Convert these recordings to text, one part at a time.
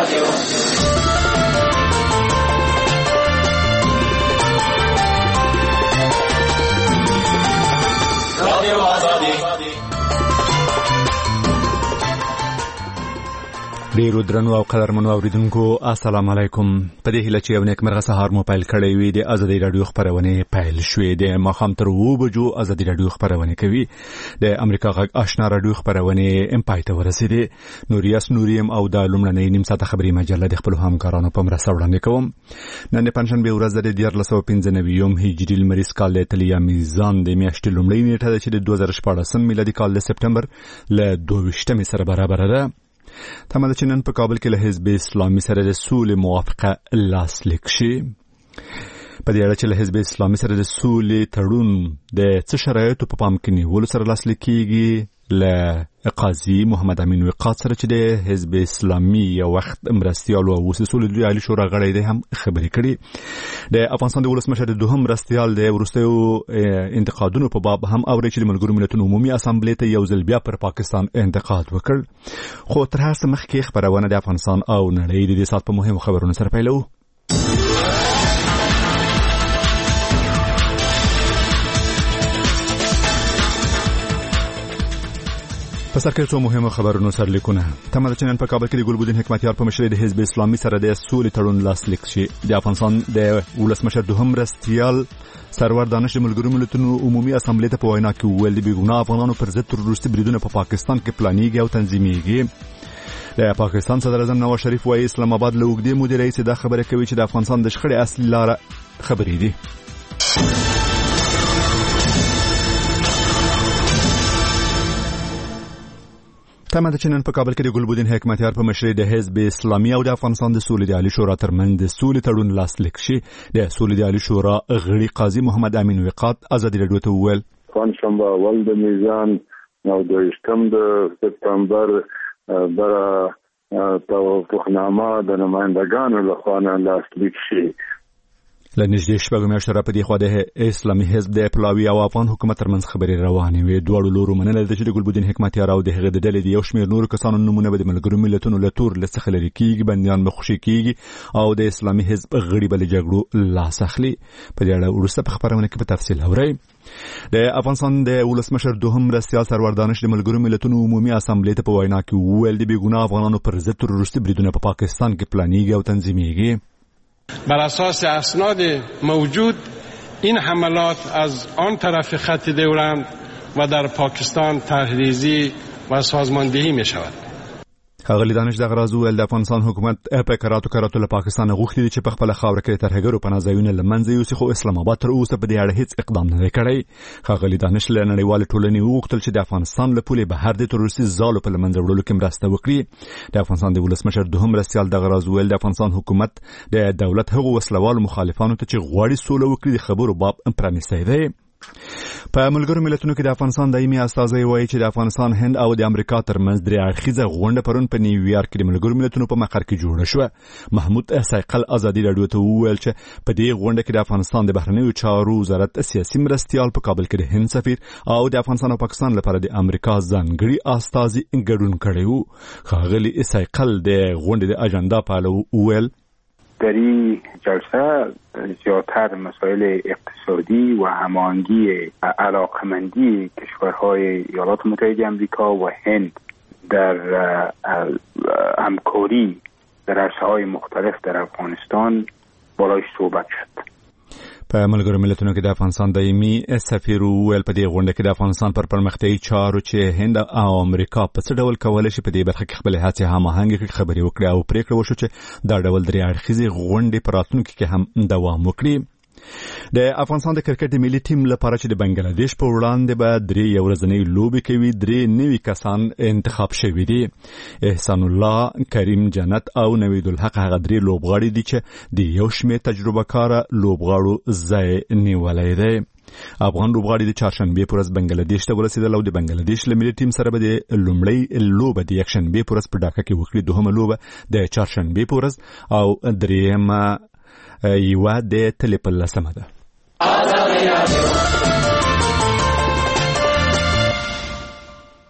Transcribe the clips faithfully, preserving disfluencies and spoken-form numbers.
ډیرو درنو او قدرمنو اوریدونکو السلام علیکم. په دې هیله چې یو نیکمرغه سهار مو پیل کړی وي. د ازادي رادیو خبرونه پیل شوې د ماښام تر اوه بجو ازادي رادیو خبرونه کوي. د امریکا غږ آشنا رادیو خبرونه ام پای ته ورسېدې. نوریاس نوریم او د لومړنۍ نیم ساعته خبري مجله د خپل همکارانو په مرسته وړاندې کوم. نن د پنځشنبه ورځ د دیارلس سوه پنځه نوي هجري لمریز کال د تلیا میزان د میاشتې لومړۍ نیټه ده چې د دوه زره شپاړس میلادي کال د سپټمبر له دوه ویشتمې سره برابر ده. تمام چې نن په کابل کې له حزب اسلامي سره د سولې موافقه لاسلیک شي. په دې اړه چې له حزب اسلامي سره د سولې تړون د څه شرایطو په پام کې نیولو سره لاسلیک کیږي، له قاضي محمد امین وقاص سره چې د حزب اسلامي یو وخت مرستیال او اوس سولې د عالی شورا غړی دی هم خبرې کړي. د افغانستان د ولسمشر د دوهم مرستیال د ورستیو انتقادونو په باب هم اوري چې د ملګرو ملتونو عمومي اسامبلې ته یو ځل بیا پر پاکستان انتقاد وکړ. خو تر هر څه مخکې خبرونه د افغانستان او نړۍ د دې سات په مهمو خبرونو سره پیلو. په سر کې څو مهمه خبرونه سره لیکونه. تمام چې نن په کابل کې د ګلبدین حکمتیار په مشرۍ د حزب اسلامي سره د سولې تړون لاسلیک شي. د افغانستان د ولسمشر دوهم مرستیال سرور دانش د ملګرو ملتونو عمومي اسامبلې ته په وینا کې وویل د بېګناه افغانانو پر ضد تروریستي بریدونه په پاکستان کې پلانېږي او تنظیمېږي. د پاکستان صدر اعظم نواز شریف وايي اسلام آباد له اوږدې مودې راهیسې دا خبره کوي چې د افغانستان د شخړې اصلي لاره خبرې دي. تمام چې نن په کابل کې د ګلبدین حکمتیار په مشرۍ د حزب اسلامي او د افغانستان د سولې د عالی شورا ترمنځ د سولې تړون لاسلیک شي. د سولې د عالی شورا غړي قاضي محمد امین وقاص ازادي رادیو ته وویل پنځشنبه اول د میزان او د شپږم د سپتمبر د توافقنامه د نمائندگانو لخوا لاسلیک شي. لنږدې شپږ میاشتې راپدې خوا د اسلامي حزب د پلاوي او افغان حکومت ترمنځ خبرې روانې وې. دواړو لورو منله ده چې د ګلبدین حکمتیار او د هغه د ډلې د یو شمېر نورو کسانو نومونه به د ملګرو ملتونو له تور لیست څخه لرې کېږي، بندیان به خوشي کېږي او د اسلامي حزب غړي به له جګړو لاس اخلي. په دې اړه وروسته په خبرونه کې په تفصیل اورئ. د افغانستان د ولسمشر دوهم مرستیال سرور دانش د ملګرو ملتونو عمومي اسامبلې ته په وینا کې وویل د بېګناه افغانانو پر ضد تروریستي بریدونه په پاکستان کې پلانېږي او تنظیمېږي. بر اساس اسناد موجود این حملات از آن طرف خط دورند و در پاکستان طرحریزی و سازماندهی می شود. ښاغلي دانش دغه راز وویل د افغانستان حکومت په کراتو کراتو له پاکستان غوښتي دي چې په خپله خاوره کې د ترهګرو پناه ځایونه له منځه یوسي، خو اسلام آباد تر اوسه په دې اړه هیڅ اقدام نه دی کړی. ښاغلي دانش له نړیوالې ټولنې وغوښتل چې د افغانستان له پولې بهر د تروریستي ځالو په له منځه وړلو کې مرسته وکړي. د افغانستان د ولسمشر دوهم مرستیال دغه راز وویل د افغانستان حکومت د دولت هغو وسلوالو مخالفانو ته چې غواړي سوله وکړي د خبرو باب پرانیستی دی. په ملګرو ملتونو کې د افغانستان دایمي استازی وایي چې د افغانستان، هند او د امریکا ترمنځ درې اړخیزه غونډه پرون په نیویارک کې د ملګرو ملتونو په مقر کې جوړه شوه. محمود سایقل ازادي رادیو ته وویل چې په دې غونډه کې د افغانستان د بهرنیو چارو وزارت سیاسي مرستیال په کابل کې د هند سفیر او د افغانستان او پاکستان لپاره د امریکا ځانګړي استازي ګډون کړی وو. ښاغلي سایقل د غونډې د اجندا په اړه وویل در این جلسه زیادتر مسائل اقتصادی و هماهنگی علاقمندی کشورهای ایالات متحده آمریکا و هند در همکاری در عرصه‌های مختلف در افغانستان بالای صحبت شد. په ملګرو ملتونو کې د افغانستان دایمي سفیر وویل په دې غونډه کې د افغانستان پر پرمختیایي چارو چې هند او امریکا په څه ډول کولی شي په دې برخه کې خپلې هڅې هماهنګې کړي خبرې وکړي او پرېکړه وشو چې دا ډول درې اړخیزې غونډې په راتلونکي کې هم دوام وکړي. د افغانستان د کرکټ د ملي ټیم لپاره چې د بنگلاديش په وړاندې به درې یو ورځنۍ لوبې کوي، درې نوي کسان انتخاب شوي دي. احسان الله، کریم جنت او نوید الحق هغه درې لوبغاړي دي چې د یو شمېر تجربه کاره لوبغاړو ځای نیولی دی. افغان لوبغاړي د چهارشنبې په ورځ بنگلاديش ته ورسېدل او د بنگلاديش له ملي ټیم سره به د لومړۍ لوبه د یکشنبې په ورځ په ډاکا کې وکړي، دوهمه لوبه د چهارشنبې په ورځ او درېیمه یوه د تلې په لسمه ده.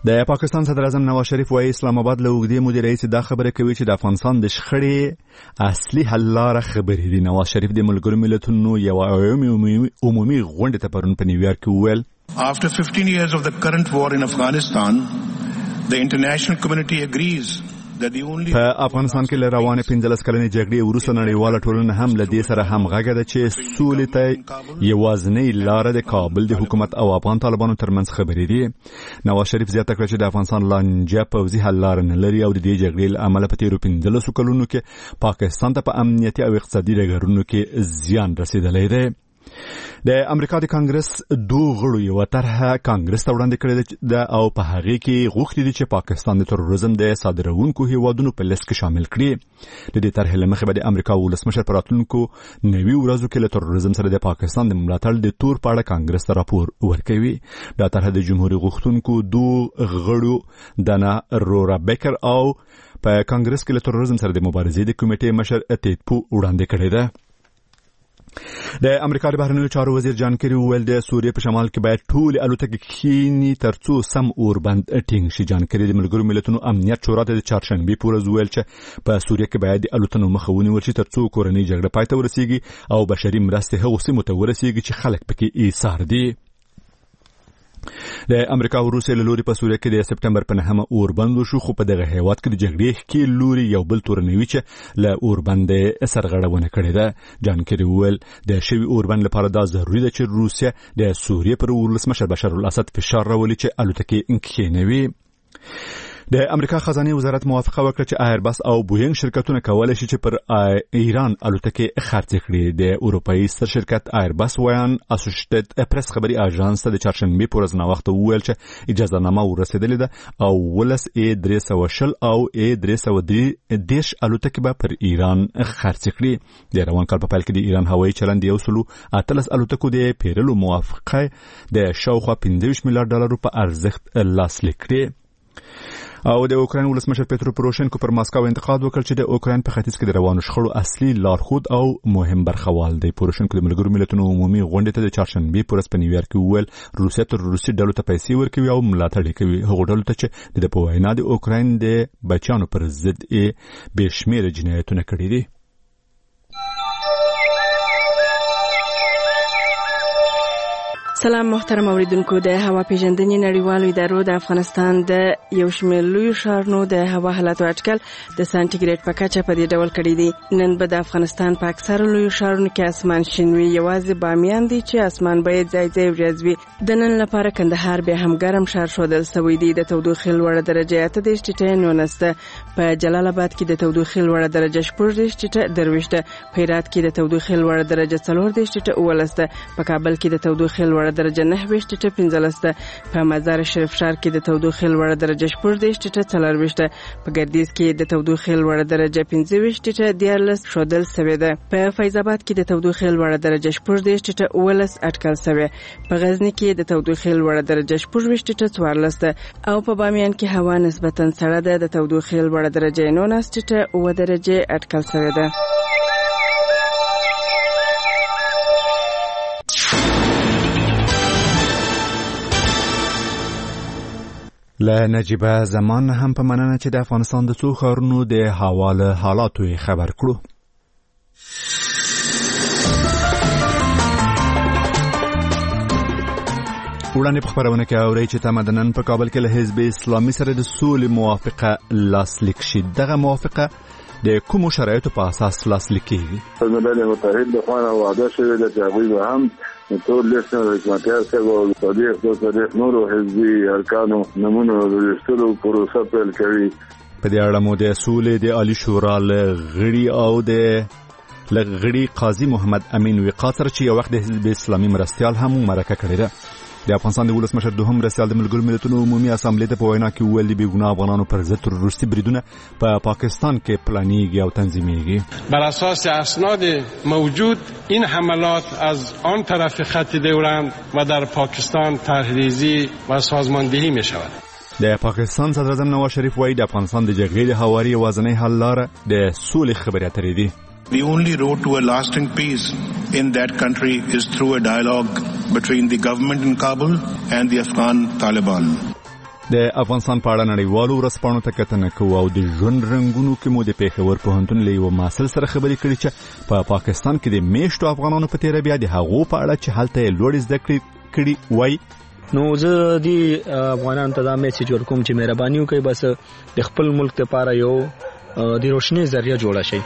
د پاکستان صدر اعظم نواز شریف وايي اسلام آباد له اوږدې مودې راهیسې دا خبره کوي چې د افغانستان د شخړې اصلي حل لاره خبرې دي. نواز شریف د ملګرو ملتونو یوه عمومي غونډې ته پرون په نیویارک کې وویل After fifteen years of the current war in Afghanistan, the international community agrees په افغانستان کې له روانې پنځلس کلنې جګړې وروسته نړیواله ټولنه هم له دې سره همغږې ده چې سولې ته یوازینۍ لاره د کابل د حکومت او افغان طالبانو ترمنځ خبرې دي. نواز شریف زیاته کړه چې د افغانستان لانجه پوځي حل لاره نه لري او د دې جګړې له امله په تیرو پنځلسو کلونو کې پاکستان ته په امنیتي او اقتصادي ډګرونو کې زیان رسیدلی دی. د امریکا د کانګرس دوه غړو یو طرحه کانګرس ته وړاندې کړې ده او په هغه کې غوښتي دي چې پاکستان د تروریزم د صادرونکو هیوادونو په لیست کې شامل کړي. د دې طرحې له مخې به د امریکا ولسمشر په راتلونکو نوي ورځو کې له تروریزم سره د پاکستان د ملاتړ د تور په اړه کانګرس ته راپور ورکوي. دا طرحه د جمهوریت غوښتونکو دوه غړو دانا رورا بیکر او په کانګرس کې له تروریزم سره د مبارزې د کمیټې مشر اتیپو وړاندې کړې ده. د امریکا د بهرنیو چارو وزیر جان کیری وویل د سوریې په شمال کې باید ټول الوتکې کښیني ترڅو سم اوربند ټینګ شي. جان کیری د ملګرو ملتونو امنیت شورا ته د چهارشنبې په ورځ وویل چې په سوریې کې باید د الوتنو مخه ونیول شي ترڅو کورنۍ جګړه پای ته ورسیږي او بشري مرستې هغو سیمو ته ورسیږي چې خلک پکې ایثار دي. د امریکا او روسیې له لوري په سوریه کې د سپټمبر په نهمه اوربند وشو، خو په دغه هیواد کې د جګړې ښکیل لوري یو بل تورنوي چې له اوربند سرغړونه کړې ده. جان کیری وویل د شوي اوربند لپاره دا ضروري ده چې روسیه د سوریې پر ولسمشر بشار الاسد فشار راولي چې الوتکې کښینوي. د امریکا خزانه وزارت موافقه وکړه چې ایرباس او بوینګ شرکتونه کولای شي چې پر ایران الوتکې خرڅ کړي. د اروپایي ستر شرکت ایرباس ویان اسوسییټډ پریس خبري اژانس ته د چهارشنبه په ورځ نوښت وویل چې اجازه نامه ورسېدلې ده او ولس ای درې سوه شل او ای درې سوه دېرش الوتکې به پر ایران خرڅ کړي. د روان کال په پیل کې د ایران هوایي چلند یو سلو اتلس الوتکو د پیرلو موافقه د شاوخوا پنځه ویشت میلیارډ ډالرو په ارزښت لاسلیک کړي. او د اوکراین ولسمشر پیترو پروشنکو پر ماسکو انتقاد وکړ چې د اوکراین په ختیځ کې د روانو شخړو اصلي لارښود او مهم برخوال دی. پروشنکو د ملګرو ملتونو عمومي غونډې ته د چهارشنبه په ورځ په نیویارک کې وویل روسیه تر روسي ډلو ته پیسې ورکوي او ملاتړ کوي، هغو ډلو ته چې د په وینا د اوکراین د بچیانو پر ضد یې بې شمېره جنایتونه کړي دي. سلام محترم اوریدونکو، د هوا پیژندنې نړیوالو ادارو د افغانستان د یو شمېر لویو ښارونو د هوا حالاتو اټکل د سانټیګریډ په کچه په دې ډول کړی دی. نن به د افغانستان په اکثره لویو ښارونو کې اسمان شین وي، یوازې بامیان دی چې اسمان به ځای ځای وریځ وي. د نن لپاره کندهار بیا هم ګرم ښار ښودل سوی دی. د تودوخې لوړه درجه اته دېرش ټیټه نولس ده. په جلال آباد کې د تودوخې لوړه درجه شپږ دېرش ټیټه درویشت ده. په هرات کې د تودوخې لوړه درجه څلور دېرش ټیټه اوولس ده. په کابل کې د تودوخې لوړه درجه نهه ویشت ټیټه پنځلس ده. په مزار شریف ښار کې د تودوخې لوړه درجه شپږ دېرش ټیټه څلرویشت ده. په ګردیز کې د تودوخې لوړه درجه پنځه ویشت ټیټه دیارلس ښودل سوې ده. په فیض آباد کې د تودوخې لوړه درجه شپږ دېرش ټیټه اوولس اټکل سوې. په غزني کې د تودوخې لوړه درجه شپږ ویشت ټیټه څوارلس ده. او په بامیان کې هوا نسبتا سړه ده. د تودوخې لوړه درجه نولس ټیټه اووه درجې اټکل سوې ده. له نجیبه زمان هم په مننه چې د افغانستان د څو ښارونو د حواله حالاتو خبر کړو. وړاندې په خبرونه کې اورئ چې تمدنن په کابل کې له حزب اسلامي سره د سولې موافقه لاسلیک شي. دغه موافقه د کومو شرایطو په اساس لاسلیک کیږي؟ ملل متحد له خوا وعده شوې ده چې هغوی به هم ټول لیست حکومتیار صاحب او صدیق دو صدیق نورو حزبي ارکانو نمونه ورستلو پروسه پیل کوي. په دې اړه مو د سولې د عالی شورا غړي او د لغړي قاضي محمد امین وقاص سره چې یو وخت د حزب اسلامي مرستيال هم مرکه کړې ده. د افغانستان د ولسمشر دوهم مرستيال د ملګرو ملتونو عمومي اسامبلې ته په وینا کې ویل دي بېګناه افغانانو پر ضد تروریستي بریدونه په پا پاکستان کې پلانیږي او تنظیمیږي. بر اساس اسناد موجود این حملات از آن طرف خط دورند و در پاکستان طرحریزی و سازماندهی می شود. د پاکستان صدر اعظم نواز شریف وایي د افغانستان د جګړې د هواري یوازینۍ حل لاره د سولې خبرې اترې دي. The only road to a lasting peace in that country is through a dialogue between the government in Kabul and the Afghan Taliban. د افغانستان په اړه نړیوالو ورځپاڼو ته کتنه کوو او د ژوند رنګونو کې مو د پیښور پوهنتون له یو محصل سره خبرې کړې چې په پا پاکستان کې د میشتو افغانانو په تیره بیا د هغو په اړه چې هلته یې لوړې زده کړې کړي وای. نو زه د افغانانو ته دا میسج ورکوم چې مهرباني وکړئ بس د خپل ملک لپاره یو د روشنی ذریعہ جوړه شي.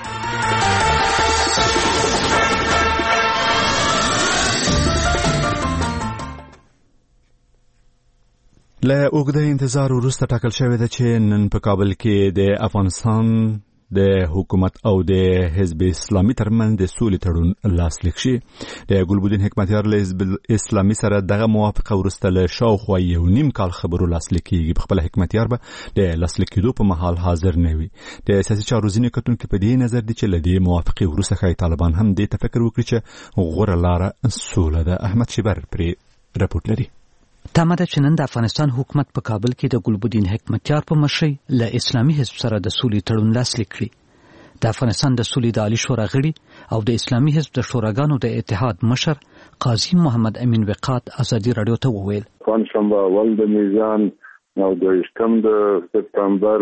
له اوږده انتظار وروسته ټاکل شوې ده چې نن په کابل کې د افغانستان د حکومت او د حزب اسلامي ترمنځ د سولې تړون لاسلیک شي. د ګلبدین حکمتیار له حزب اسلامي سره دغه موافقه وروسته له شاوخوا یو نیم کال خبرو لاسلیک کیږي. په خپل حکمتیار به د لاسلیک کېدو په مهال حاضر نه وي. د سیاسي چارو ځینې کتونکي په دې نظر دي چې له دې موافقې وروسته ښایي طالبان هم دې ته فکر وکړي چې غوره لاره سوله ده. احمد شیبر پرې راپورټ لري. تمه ده چې نن د افغانستان حکومت په کابل کې د ګلبدین حکمتیار په مشرۍ له اسلامي حزب سره د سولې تړون لاسلیک کړي. د افغانستان د سولې د عالی شورا غړي او د اسلامي حزب د شوراګانو د اتحاد مشر قاضي محمد امین وقات ازادي رادیو ته وویل پنځشنبه اول د میزان او د شپږم د سپتمبر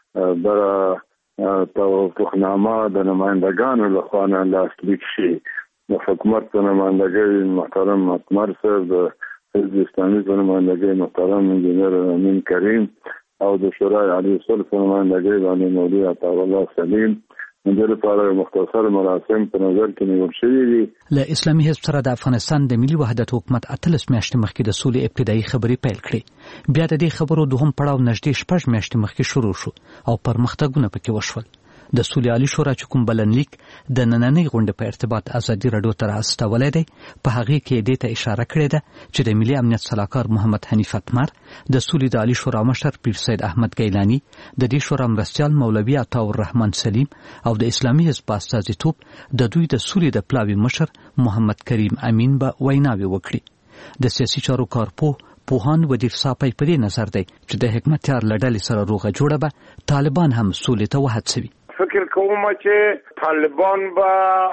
بر توافقنامه د نمائندگانو لخوا لاسلیک شي. د حکومت په نمائندګۍ محترم مطمر صاحب، د حزب اسلامي په نمائندګۍ محترم انجینر امین کریم او د شورای عالی صلح په نمائندګۍ باندې مولوي عطاءالله سلیم د لپاره مختصر مراسم په نظر کې نیول شوي دي. له اسلامي حزب سره د افغانستان د ملي وحدت حکومت اتلس میاشتې مخکې د سولې ابتدایي خبرې پیل کړې. بیا د دې خبرو دوهم پړاو نږدې شپږ میاشتې مخکې شروع شو او پرمختګونه پکې وشول. د سولې عالی شورا چې کوم بلنلیک د نننۍ غونډې په ارتباط ازادي رادیو ته راستولی دی، په هغې کې دې ته اشاره کړې ده چې د ملي امنیت سلاکار محمد حنیف اتمر، د سولې د عالی شورا مشر پیر سید احمد ګیلانی، د دې شورا مرستیال مولوي عطاءالرحمن سلیم او د اسلامي حزب په استازیتوب د دوی د سولې د پلاوي مشر محمد کریم امین به ویناوې وکړي. د سیاسي چارو کارپوه پوهان ودیر صاحب په دې نظر دی چې د حکمتیار له ډلې سره روغه جوړه به طالبان هم سولې ته وهڅوي. فکر کوم چې طالبان به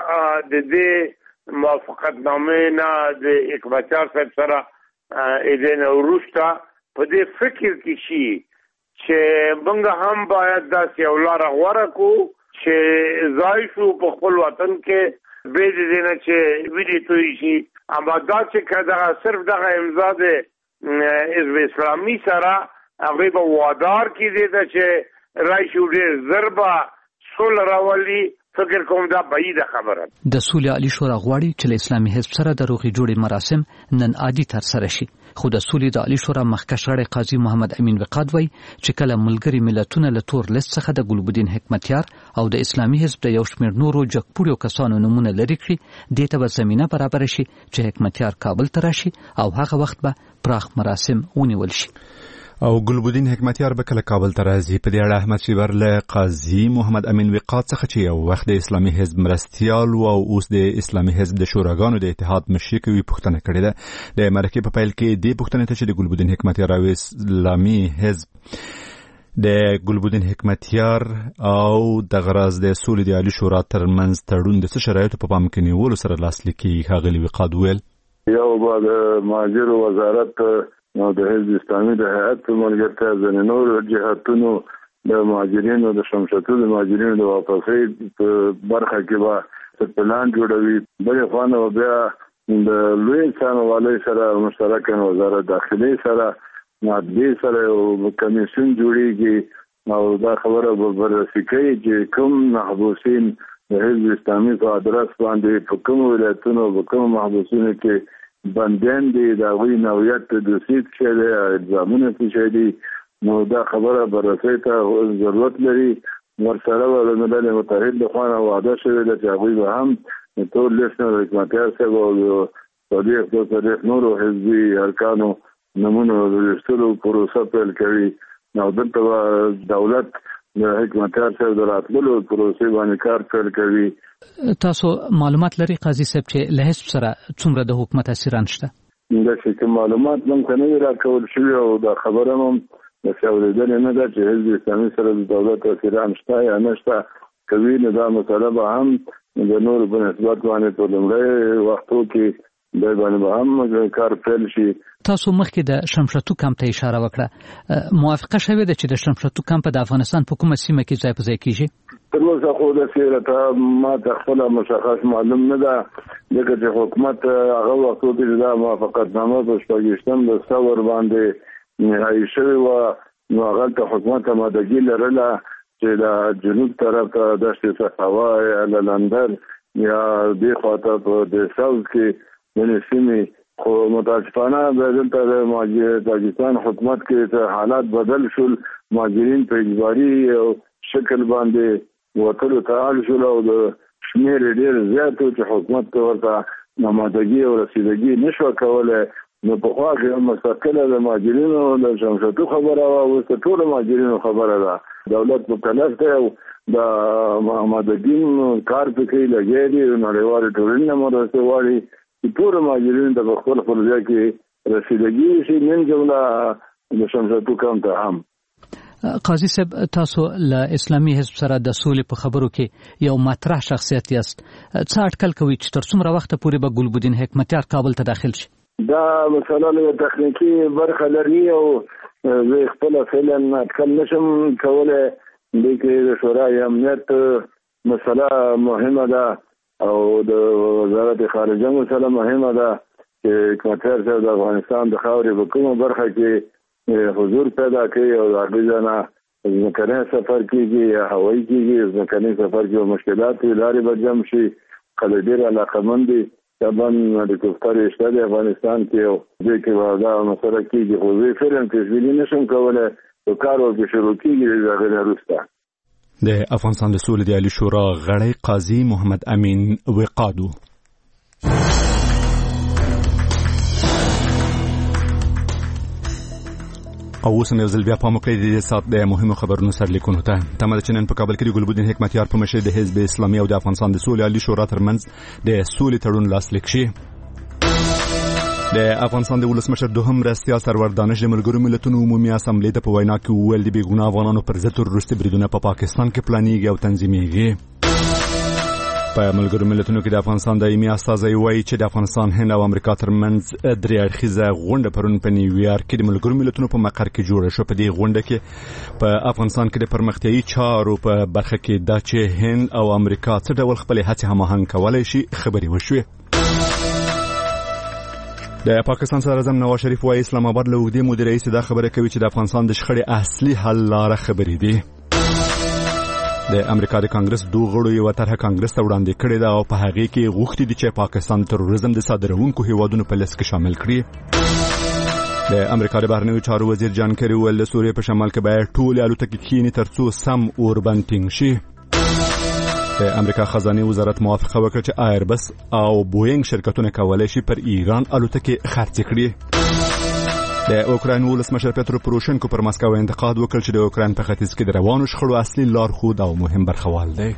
د دې موافقتنامې نه د حکمتیار صاحب سره اذن وروسته په دې فکر کې شي چې موږ هم باید داسې یو لاره غوره کړو چې ځای شو په خپل وطن کې به دې نه چې ویډیو توی شي. اما دا چې کله صرف دغه امضا د حزب اسلامي سره هغه به وادار کیږي چې راشي ډېر ضربه سول راولي، فکر کوم دا بعیده خبره. د سولې عالی شورا غواړي چې له اسلامي حزب سره د روغې جوړې مراسم نن عادي تر سره شي. خو د سولې د عالی شورا مخکښ غړی قاضي محمد امین وقات وایي چې کله ملګري ملتونه له تور لیست څخه د ګلبدین حکمتیار او د اسلامي حزب د یو شمېر نورو جګپوړیو کسانو نومونه لرې کړي، دې ته به زمینه برابره شي چې حکمتیار کابل ته راشي او هغه وخت به پراخ مراسم ونیول شي. او ګلبدین حکمتیار به کله کابل ته راځي. په دې اړه احمد شیبر له قاضي محمد امین وقات څخه چې یو وخت د اسلامي حزب مرستیال او اوس د اسلامي حزب د شوراګانو د اتحاد مشري کوي پوښتنه کړې ده. د مرکې په پیل کې دې پوښتنې ته چې د ګلبدین حکمتیار او اسلامي حزب د ګلبدین حکمتیار او د غرض د سولې د عالی شورا ترمنځ تړون د څه شرایطو په پام کې نیولو سره لاسلیک کیږي. ښاغلي وقات وویل یو به د مهاجرو وزارت نو د حزب اسلامي د هیئت په ملګرتیا ځینې نور جهاتونو د مهاجرینو د شمشتو د مهاجرینو د واپسۍ په برخه کې به پلان جوړوي. بلې خوا نه بیا د لوی څارنوالۍ سره مشترکاً وزارت داخلي سره معدلي سره یو کمیسیون جوړیږي او دا خبره به بررسي کوي چې کوم محبوسین د حزب اسلامي په ادرس باندې په کوم ولایتونو په کوم محبوسینو کې بندیان دي، د هغوی نوعیت تدریس څه دی، الزامونه څه دي. نو دا خبره بررسۍ ته ضرورت لري. ورسره به د ملل متحد لخوا وعده شوې ده چې هغوی به هم ټول لیست نه د حکمتیار صاحب او صدیق دو صدیق نورو حزبي ارکانو نمونه د ویشتلو پروسه پیل کوي. نو دلته به دولت د حکمتیار صاحب د راتللو پروسې باندې کار پیل کوي. تاسو معلومات لري قاضي صاحب چې له حزب سره څومره د حکومت اسیران شته؟ دا چې معلومات موږ ته نه راکول شوي او دا خبره هم د اورېدلې نه ده چې حزب اسلامي سره د دولت اسیران شته یا نه شته. کوي نو دا مسله به هم د نورو په نسبت باندې په لومړي وختو کې د باندې به هم کار پیل شي. تاسو مخکې د شمشتو کمپ ته اشاره وکړه، موافقه شوې ده چې د شمشتو کمپ د افغانستان په کومه سیمه کې ځای په ځای کیږي؟ تر اوسه خو د سیرته ما ته خپل مشخص معلوم نه ده، ځکه چې حکومت هغه وخت کې دا موافقتنامه په شپږشتم د ثور باندې نهایی شوې وه، نو هغه ته حکومت آمادګي لرله چې د جنوب طرف ته دشت صحوا یا لندن یا دې خواته په د ساوث کې د سیمې، خو متاسفانه دلته د پاکستان حکومت کې حالات بدل شول، مهاجرین په اجباري شکل باندې وتلو ته اړ شول او د شمیر ډېر زیات و چې حکومت ته ورته آمادګي او رسیدګي نشوه کولی. نو پخوا کې مستقله د مهاجرینو د شمشتو خبره وه، اوس د ټولو مهاجرینو خبره ده. دولت مکلف دی او د آمادګي کار پکې لګیا دي، نړیوالې ټولنې نه مرسته غواړي چې ټولو مهاجرینو ته په خپل خپل ځای کې رسیدګي شي، من جمله د شمشتو کمپ ته هم. قاضي صاحب، تاسو له اسلامي حزب سره د سولې په خبرو کې یو مطرح شخصیت یاست، څه اټکل کوي چې تر څومره وخت پورې به ګلبدین حکمتیار کابل ته داخل شي؟ دا مثلا له تخنیکی برخه لري او زه خپل فعلا اټکل نشم کولای، دغه د شورای امنیت مسله مهمه ده او د وزارت خارجه مسله مهمه ده چې حکمتیار صاحب د افغانستان د خاورې په کومه برخه کې حضور پیدا کوي او هغه ځنه ځمکنی سفر کیږي یا هوایي کیږي. ځمکنی سفر کې مشکلات لارې به جمع شي، خلک ډېر علاقمند دي. طبعا هلیکوپټر شته د افغانستان کې او دې کې دا مسله کیږي، خو زه فعلا تشویلي نشم کولی، نو کار ورته شروع کیږي د هغې نه وروسته. د افغانستان د سولې د عالي شورا غړی قاضي محمد امین وقادو. او اوس هم یو ځل بیا پام وکړئ د دې ساعت د مهمو خبرونو سرلیکونو ته. تمه ده چې نن په کابل کې د ګلبدین حکمتیار په مشرۍ د حزب اسلامي او د افغانستان د سولې عالي شورا ترمنځ د سولې تړون لاسلیک شي. د افغانستان د ولسمشر دوهم مرستیال سرور دانش د ملګرو ملتونو عمومي اسامبلې ته په وینا کې وویل د بېګناه افغانانو پر ضد تروریستي بریدونه په پاکستان کې پلانېږي او تنظیمېږي. په ملګرو ملتونو کې د افغانستان دایمي استازی وایي چې د افغانستان، هند او امریکا ترمنځ درې اړخیزه غونډه پرون په نیویارک کې د ملګرو ملتونو په مقر کې جوړه شوه. په دې غونډه کې په افغانستان کې د پرمختیایي چارو په برخه کې دا چې هند او امریکا څه ډول خپل هڅې هماهنګ کولی شي خبرې وشوې. د پاکستان صدر اعظم نواز شریف وایي اسلام آباد له اوږدې مودې راهیسې دا خبره کوي چې د افغانستان د شخړې اصلي حل لاره خبرې دي. د امریکا د کانګرس دوه غړو یو طرحه کانګرس ته وړاندې کړې ده او په هغې کې غوښتي دي چې پاکستان تروریزم د صادروونکو هیوادونو په لیست کې شامل کړي. د امریکا د بهرنیو چارو وزیر جان کری ویل د سوریې په شمال کې باید ټولې الوتکې کښېني ترڅو سم اوربند ټینګ شي. د امریکا خزانه وزارت موافقه وکړه چې ایربس او بوینګ شرکتونه کولی شي پر ایران الوتکې خرڅ کړي. د اوکراین ولسمشر پیترو پروشنکو پر مسکو انتقاد وکړ چې د اوکراین په ختیځ کې د روانو شخړو اصلي لارښود او مهم برخوال دی.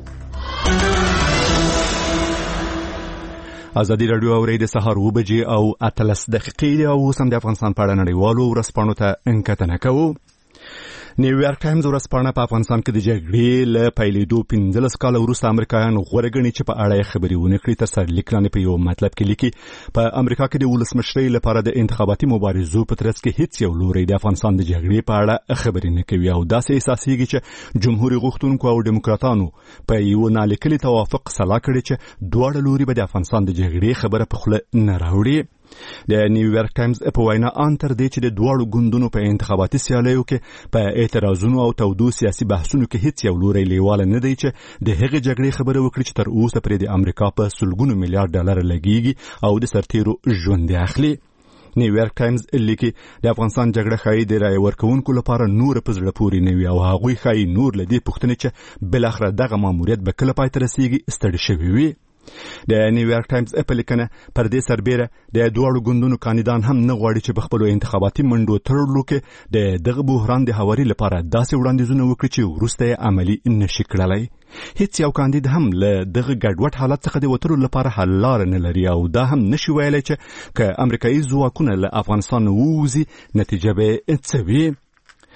ازادي راډیو اوري د سهار اوه بجې او اتلس دقیقې او اوس هم د افغانستان په اړه نړیوالو ورځپاڼو ته انکتنه کوو. نیویارک ټایمز ورځپاڼه په افغانستان کې د جګړې له پیلېدو پنځلس کاله وروسته امریکایان غوره ګڼي چې په اړه یې خبرې ونه کړي. تر سرلیک لاندې په یو مطلب کې لیکي په امریکا کې د ولسمشرۍ لپاره د انتخاباتي مبارزو په ترڅ کې هیڅ یو لوری د افغانستان د جګړې په اړه خبرې نه کوي او داسې احساسېږي چې جمهوریت غوښتونکو او ډیموکراتانو په یو نالیکلي توافق سلا کړی چې دواړه لوري به د افغانستان د جګړې خبره په خوله نه راوړي. د نیویارک ټایمز په وینا ان تر دې چې د دواړو ګوندونو په انتخاباتي سیالیو کې په اعتراضونو او تودو سیاسي بحثونو کې هیڅ یو لوری لیواله نه دی چې د هغې جګړې خبره وکړي چې تر اوسه پرې د امریکا په سلګونو میلیارډ ډالر لګیږي او د سرتیرو ژوند اخلي. نیویارک ټایمز لیکي د افغانستان جګړه ښایي د رایې ورکوونکو لپاره نور په زړه پورې نه وي او هغوی ښایي نور له دې پوښتنې چې بالاخره دغه ماموریت به کله پای ته رسیږي ستړي شوي وي. د نیویارک ټایمز په لیکنه پر دې سربیره د دواړو ګوندونو کاندیدان هم نه غواړي چې په خپلو انتخاباتي منډو تړلو کې د دغه بحران د هواري لپاره داسې وړاندیزونه وکړي چې وروسته یې عملي نشي کړلی. هیڅ یو کاندید هم له دغه ګډوډ حالت څخه د وتلو لپاره حل لاره نه لري او دا هم نشي ویلی چې که امریکایي ځواکونه له افغانستان ووځي نتیجه به څه وي.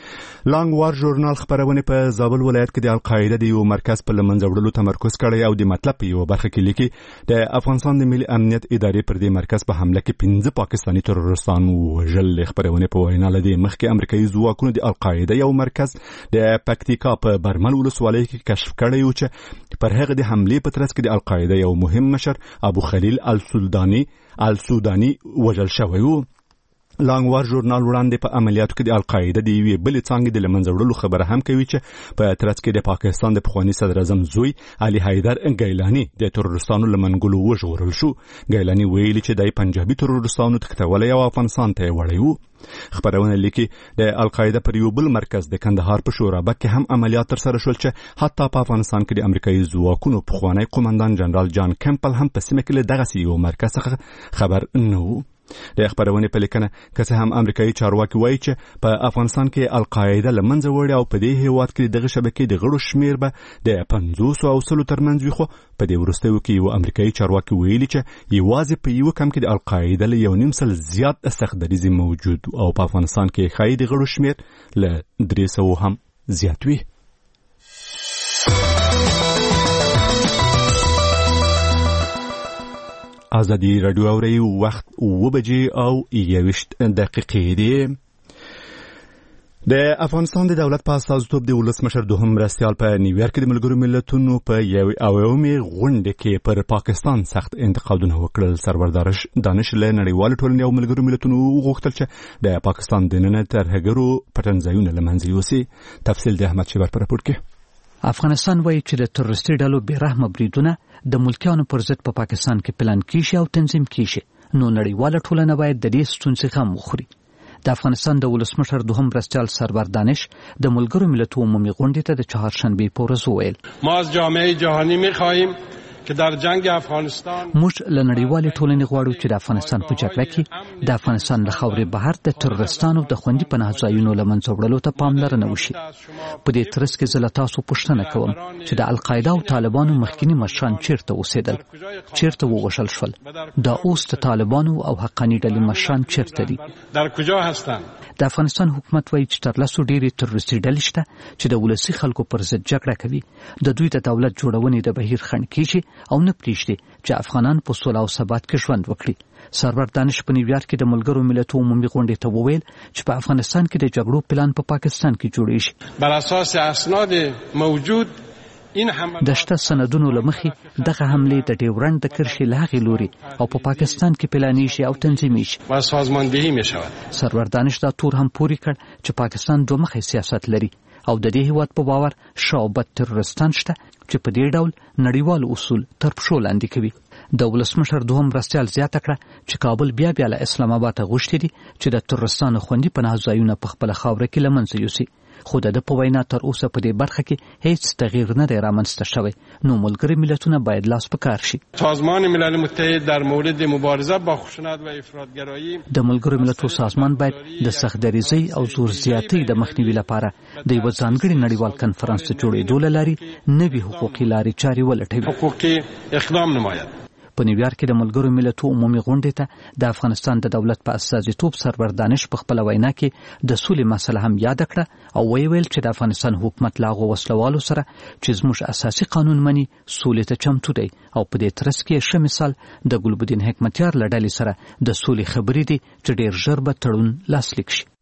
لانګ وار ژورنال خبرونه په زابل ولایت کې د القاعده د یو مرکز په لمنځه وړلو تمرکز کړی او د مطلب په یو برخه کې لیکي د افغانستان د ملي امنیت ادارې پر دې مرکز په حمله کې پنځه پاکستاني ترورستان وژل. خبرونه په وینا لدی مخکې امریکایي ځواکونو د القاعده یو مرکز د پکتیکا په برمل ولسوالۍ کې کشف کړی و چې پر هغه د حملې په ترڅ کې د القاعده یو مهم مشر ابو خلیل السودانی السودانی وژل شوی و. لانګ وار ژورنال وړاندې په عملیاتو کې د القاعده د یوې بلې څانګې د لمنځه وړلو خبره هم کوي چې په ترڅ کې د پاکستان د پخواني صدر اعظم زوی علي حیدر ګیلاني د ترورستانو لمنګلو وژغورل شو. ګیلاني ویلي چې د پنجابي ترورستانو تختولی او افغانستان ته وړی و. خبرونه لیکي د القاعده پر یو بل مرکز د کندهار په شورابک کې هم عملیات ترسره شول چې حتی په افغانستان کې د امریکایي ځواکونو پخوانی قومندان جنرال جان کمپل هم په سیمه کې له دغه یو مرکز څخه خبر نه و. د خبرونه په لیکنه که څه هم امریکایي چارواکي وایي چې په افغانستان کې القاعده لمنځه وړي او په دې هیواد کې دغه شبکې د غړو شمیر به د پنځوس او سلو ترمنځ وي، خو په دې وروستیو کې یو امریکایي چارواکي ویلي چې یوازې په یو کم کې د القاعده له یو نیم سل زیات سختدریزي موجود او په افغانستان کې ښایي د غړو شمیر له درې سوو هم زیات وي. ازادي رادیو اوري وخت و بجې او یوشت دقیقې دي. د افغانستان د دولت په استازیتوب د ولسمشر دوهم مرستیال په نیویارک کې د ملګرو ملتونو په یوې اویمې غونډه کې پر پاکستان سخت انتقادونه وکړل. سرور دانش له نړیوال ټولنې او ملګرو ملتونو وغوښتل چې د پاکستان دننه ترهګرو پټنځایونه له منځه یوسي. تفصیل د احمد شیبر په راپور کې. افغانستان وایي چې د تروریستي ډلو بیرحمه بریدونه د ملکیانو پر ضد په پاکستان کې پلان کیږي او تنظیم کیږي، نو نړیواله ټولنه باید د دې ستونزې غم وخوري. د افغانستان د ولسمشر دوهم مرستیال سرور دانش د ملګرو ملتونو عمومي غونډې ته د چهارشنبه په ورځ وویل ما از جامعه جهانی می‌خواهیم که در جنگ افغانستان موږ له نړیوالې ټولنې غواړو چې د افغانستان په جګړه کې د افغانستان له خاورې بهر د ترورستانو د خوندي پناه ځایونو له منځه وړلو ته پاملرنه وشي. په دې ترڅ کې زه له تاسو پوښتنه کوم چې د القاعده او طالبانو مخکینی مشران چیرته اوسېدل، چیرته ووژل شول؟ دا اوس د طالبانو او حقاني ډلې مشران چیرته دي؟ در کجا هستند؟ د افغانستان حکومت وایي چې تر لسو ډېرې تروریستي ډلې شته چې د ولسي خلکو پر ضد جګړه کوي. د دوی د دولت جوړونې د بهیر خنډ کیږي او نه پریږدي چې افغانان په سوله او ثبات کې ژوند وکړي. سرور دانش په نیویارک کې د ملګرو ملتونو عمومي غونډې ته وویل چې په افغانستان کې د جګړو پلان په پاکستان کې جوړیږي. بر اساس اسناد موجود د شته سندونو له مخې دغه حملې د ډیورنډ د کرښې له هغې لوري او په پاکستان کې پلانیږي او تنظیمیږي و سازماندهی میشود. سرور دانش دا تور هم پوری کړ چې پاکستان دوه مخی سیاست لري او د دې هیواد په باور شعبت ترورستان شته چې په دې ډول نړیوال اصول تر پښو لاندې کوي. د ولسمشر دوهم مرستیال زیاته کړه چې کابل بیا بیا له اسلام آباد غوښتي دي چې د ترورستانو خوندي پناه ځایونه په خپل خاوره کې له منځه یوسي، خو د په وینا تر اوسه په دې برخه کې هیڅ تغییر نه دی رامنځته شوی. نو ملګري ملتونه باید لاس په کار شي. سازمان ملل متحد در مورد مبارزه با خشونت و افراطگرایی د ملګرو ملتونو سازمان باید د سختدریزۍ او زور زیاتۍ د مخنیوي لپاره د یو ځانګړي نړیوال کنفرانس جوړېدو له لارې نوي حقوقي لارې چارې ولټوي. حقوقي اقدام نماید. په نیویارک کې د ملګرو ملتونو عمومي غونډې ته د افغانستان د دولت په استازیتوب سرور دانش په خپل وینا کې د سولې مسله هم یاد کړه او ویل چې د افغانستان حکومت لا غو وسلوالو سره چې زموږ اساسي قانون مني سولې ته چمتو دی او په دې ترڅ کې ښه مثال د ګلبدین حکمتیار له ډلې سره د سولې خبرې دي چې ډېر ژر به تړون لاسلیک شي.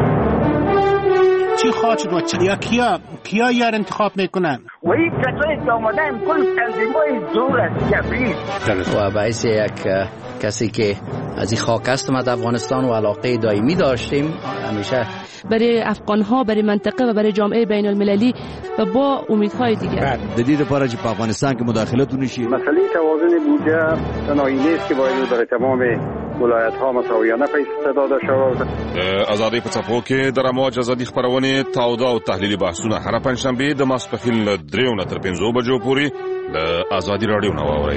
چی خواهد شد و چیا کیا کیا یار انتخاب میکنن و این کسایی که آمدن کل تنظیمای زور است جبری و باعث یک کسی که از این خاک هستم از افغانستان و علاقه دائمی داشتیم همیشه برای افغان‌ها، برای منطقه و برای جامعه بین المللی و با امیدهای دیگر. د دې لپاره چې په افغانستان کې مداخلت ونشي. مسئله توازن بودجه تنهایی نیست که باید برای تمام ولایت‌ها مساویانه پیسې داده شود. ازادي په څپو کې د رموج ازادي خبرونه تاوده او تحلیلي بحثونه هر پنځشنبه د ماسپښین له دریو نه تر پنځو بجو پورې د ازادي رادیو نه واورئ.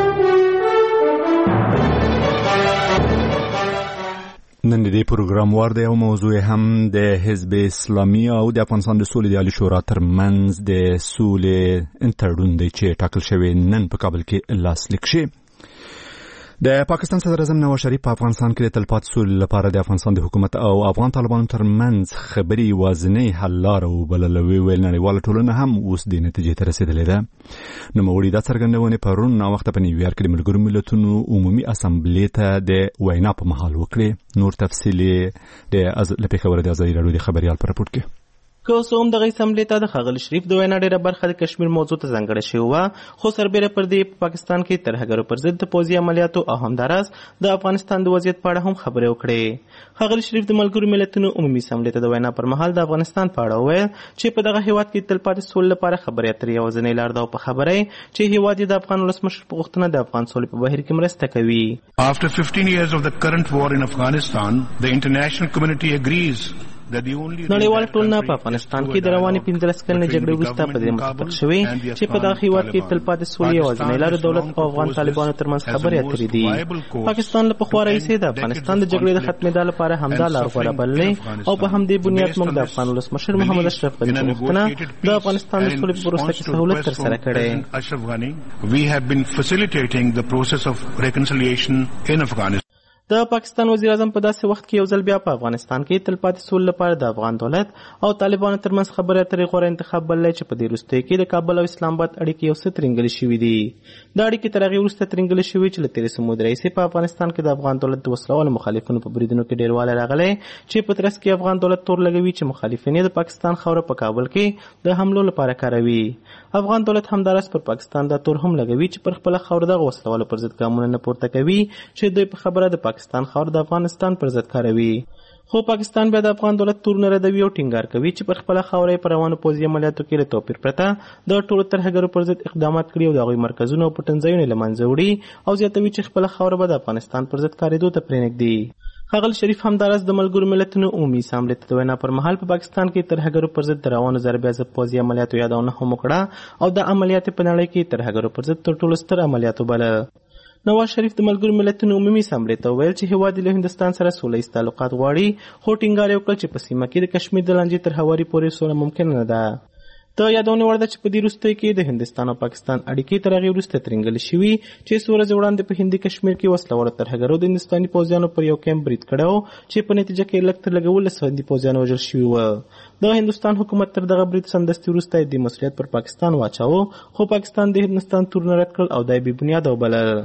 نن د دې پروګرام وار دی او موضوع هم د حزب اسلامي او د افغانستان د سولې د عالی شورا ترمنځ د سولې تړون دی چې ټاکل شوی نن په کابل کې لاسلیک شي. د پاکستان صدر اعظم نواز شریف په افغانستان کې د تلپاتې سولې لپاره د افغانستان د حکومت او افغان طالبانو ترمنځ خبري وازنې حل لاره وبللوي ویل نړیواله ټولنه هم اوس د نتیجې ته رسیدلې ده. نوموړي دا څرګندونې پرون ناوخته په نیویارک کې د ملګرو ملتونو عمومي اسامبلې ته د وینا په مهال وکړې. نور تفصیل د از لپاره د ازادي راډیو د خبريال پر راپور کې که اوس هم دغه اسمبلې ته د ښاغلي شریف د وینا ډېره برخه د کشمیر موضوع ته ځانګړې شوې وه، خو سربیره پر دې په پاکستان کې ترهګرو پر ضد د پوځي عملیاتو او همداراز د افغانستان د وضعیت په اړه هم خبرې وکړې. ښاغلي شریف د ملګرو ملتونو عمومي اسمبلې ته د وینا پر مهال د افغانستان په اړه وویل چې په دغه هیواد کې تلپاتې سولې لپاره خبرې اترې یوازینۍ لار ده او په خبره یې چې هیواد یې د افغان ولسمشر په غوښتنه د افغان سولې په بهیر کې مرسته کوي. After fifteen years of the current war in Afghanistan, the international community agrees نړیوال ټولنه په افغانستان کې د روانې پنځلس کلنې جګړې وروسته په دې متفق شوې چې په دغه هیواد کې تلپاتې سولې یوازینۍ لار دولت او افغان طالبانو ترمنځ خبرې اترې دي. پاکستان له پخوا راهیسې د افغانستان د جګړې د ختمېدا لپاره همدا لار غوره بللې او په همدې بنیاد موږ د افغان ولسمشر محمد اشرف غني په غوښتنه د افغانستان د سولې په پروسه کې سهولت ترسره کړی. We have been facilitating the process of reconciliation in Afghanistan. د پاکستان وزیر اعظم په داسې وخت کې یو ځل بیا په افغانستان کې تلپاتې سولې لپاره د افغان دولت او طالبانو ترمنځ خبرې اترې غوره انتخاب بللی چې په دې وروستیو کې د کابل او اسلام آباد اړیکې یو څه ترینګلې شوي دي. دا اړیکې تر هغې وروسته ترینګلې شوي چې له تېرې څه مودې راهیسې په افغانستان کې د افغان دولت د وسلوالو مخالفینو په بریدونو کې ډېروالی راغلی چې په ترڅ کې افغان دولت تور لګوي چې مخالفین یې د پاکستان خاوره په کابل کې د حملو لپاره کاروي. افغان دولت همداراز پر پاکستان دا تور هم لګوي چې پر خپله خاوره دغه وسلوالو پر ضد ګامونه نه پورته کوي چې دوی په خبره د پاکستان خاوره د افغانستان پر ضد کاروي. خو پاکستان بیا د افغان دولت تور نه ردوي او ټینګار کوي چې پر خپله خاوره یې په روانو پوځي عملیاتو کې له توپیر پرته د ټولو ترهګرو پر ضد اقدامات کړي او د هغوی مرکزونه او پټنځایونه یې له منځه وړي او زیاتوي چې خپله خاوره به د افغانستان پر ضد کارېدو ته پرېنږدي. ښاغلي شریف همداراز د ملګرو ملتونو عمومي اسامبلې ته د وینا پر مهال په پاکستان کې ترهګرو پر ضد د روانو ضربې ضد پوځي عملیاتو یادونه هم وکړه او د عملیات په نړۍ کې ترهګرو پر ضد تر ټولو ستر عملیات وباله. نواز شریف د ملګرو ملتونو عمومي اسامبلې ته وویل چې هیواد له هندستان سره سوله ایز تعلقات غواړي، خو ټینګار یې وکړ چې په سیمه کې د کشمیر د لانجې تر هواري پورې سوله ممکنه نه ده. د یادونې وړ ده چې په دې وروستیو کې د هندستان او پاکستان اړیکې تر هغې وروسته ترینګلې شوي چې څو ورځې وړاندې په هندي کشمیر کې وسلوالو ترهګرو د هندستاني پوځیانو پر یو کیمپ برید کړی و چې په نتیجه کې لږ تر لږه ولس هندي پوځیان وژل شوي وه. د هندوستان حکومت تر دغه برید سمدستي وروسته د مسؤلیت پر پاکستان واچاوه، خو پاکستان د هندوستان تور نه رد کړل او دا یې بې بنیاده وبلل.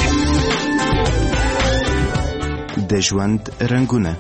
د ژوند رنګونه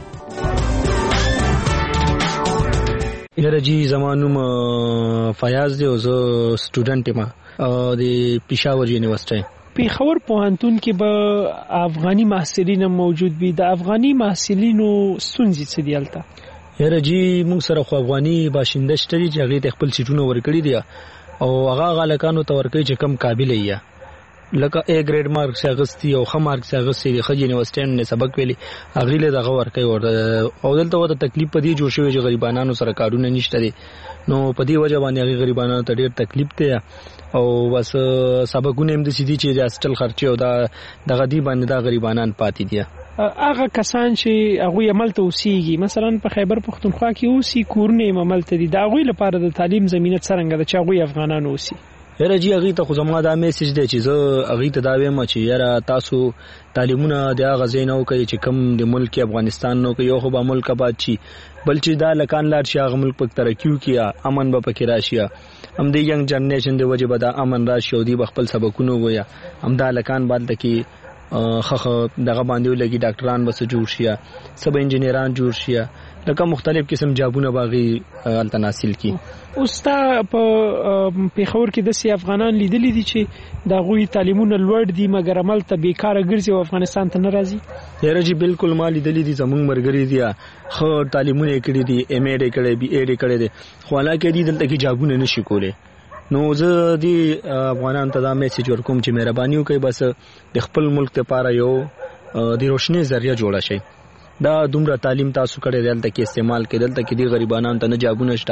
یاره جی زما نوم فیاض دی او زه سټوډنټ یم د پېښور یونیورسټۍ. پېښور پوهنتون کې به افغاني محصلین موجود وي. د افغاني محصلینو ستونزې څه دي هلته؟ یاره جی موږ سره خو افغاني باشنده شته دي چې هغې ته خپل سیټونه ورکړي دي او هغه هغه هلکانو ته ورکوي چې کم قابله یې لکه ا ګریډ مارکس اغستی او ښه مارکس اغستی د ښه یونیورسټۍ نه سبق ویلي هغې له دغه ورکوي او دلته ورته تکلیف په دې جوړ شوی چې غریبانانو سره کارونه نشته دي، نو په دې وجه باندې هغې غریبانانو ته ډېر تکلیف دی او بس سبقونه هم داسې دي چې د هاسټل خرچې او دا دغه دې باندې دا غریبانان پاتې دي. هغه کسان چې هغوی هملته اوسېږي مثلا په خیبر پښتونخوا کې اوسي کورونه یې هملته دي، د هغوی لپاره د تعلیم زمینه څرنګه ده چې هغوی افغانان اوسي؟ یاره جی هغې ته خو زما دا میسیج دی چې زه هغې ته دا وایم چې یاره تاسو تعلیمونه د هغه ځای نه وکړئ چې کوم د ملک افغانستان نه وکړئ، یو خو به ملک آباد شي، بل چې دا لکان لاړ شي هغه ملک پکې ترقي وکړي، امن به پکې راشي، همدې ینګ جنریشن د وجې به دا امن راشي او دوی به خپل سبقونه ووایي، همدا هلکان به هلته کې ښه دغه باندې ولګي، ډاکټران به څه جوړ شي، څه به انجینران جوړ شي، لکه مختلف قسم جابونه به هغې هلته حاصل کړي. اوس تا په پېښور کې داسې افغانان لیدلي دي چې د هغوی تعلیمونه لوړ دي مګر هملته بېکاره ګرځي او افغانستان ته نه راځي؟ یاره جي بالکل ما لیدلي دي، زموږ ملګري دي ښه تعلیمونه یې کړي دي، ایم ایډ یې کړی، بي ایډ یې کړی دی، خو حالانکه دوی دلته کې جابونه نه شي کولی. نو زه دې افغانانو ته دا میسیج ورکوم چې مهرباني وکړئ بس د خپل ملک دپاره یو د روشنۍ ذریعه جوړه شئ. دا دومره تعلیم تاسو کړی دی هلته کې استعمال کړئ، دلته کې دې غریبانانو ته نه جابونه شته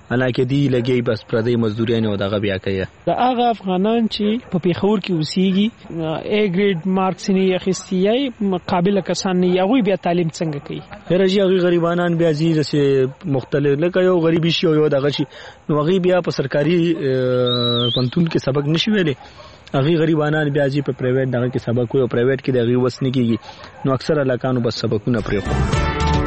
انا کې دی لګي بس پردې مزدوري نه ودغه بیا کوي. دا هغه افغانان چې په پیښور کې اوسېږي ا ګریډ مارکس نه اخیستي قابل کسان نه یوي بیا تعلیم څنګه کوي؟ هرجی هغه غریبانان بیا زی رسې مختلف لکه یو غریبي شي او یو دغه شي نو هغه بیا په سرکاري پنتون کې سبق نشي ویلې. هغه غریبانان بیا زی په پرایویټ دغه کې سبق وي او پرایویټ کې دغه وسنی کیږي نو اکثر علاقانو بس سبقونه پرې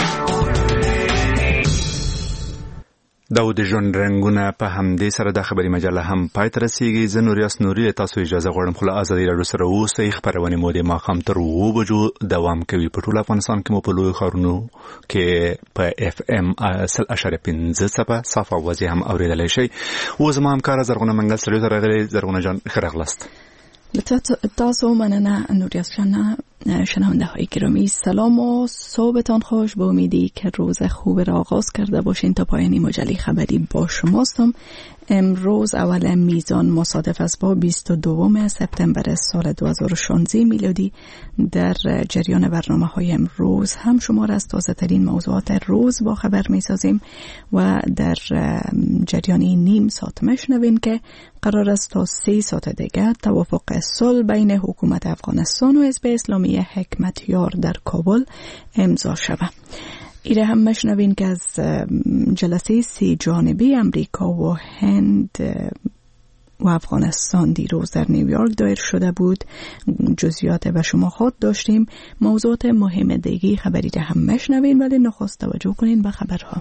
دا د ژوند رنگونه په همدې سره د خبري مجله هم پای ته رسیږي. زه نوریاس نوري تاسو اجازه غواړم خو ازادي راډیو سره اوسئ. خبرونه مو د ماښام تر اوه بجو دوام کوي. په ټول افغانستان کې مو په لوی ښارونو کې په اف ام سل اشاره پنځه صفه صفه وځي هم اوریدلای شي. و زما همکار زرغونه منګل سره راغلي. زرغونه جان خیرغلست. تاسو مننه نوریاس جان. شنونده های گرامی سلام و صبحتان خوش. با امیدی که روز خوب را آغاز کرده باشین تا پایانی مجله خبری با شماستم. امروز اول میزان مصادف است با بیست و دوم سپتامبر سال دو هزار و شانزده میلادی. در جریان برنامه های امروز هم شما را از تازه ترین موضوعات روز با خبر می سازیم و در جریان این نیم ساعت میشنوین که قرار است تا سه ساعت دیگر توافق صلح بین حکومت افغانستان و حزب اسلامی حکمتیار در کابل امضا شود. ایره هم مشنوین که از جلسه سی جانبه امریکا و هند و افغانستان دیروز در نیویورک دایر شده بود. جزئیات به شما خود داشتیم. موضوعات مهم دیگه خبری ده هم مشنوین ولی نخست توجه کنین به خبرها.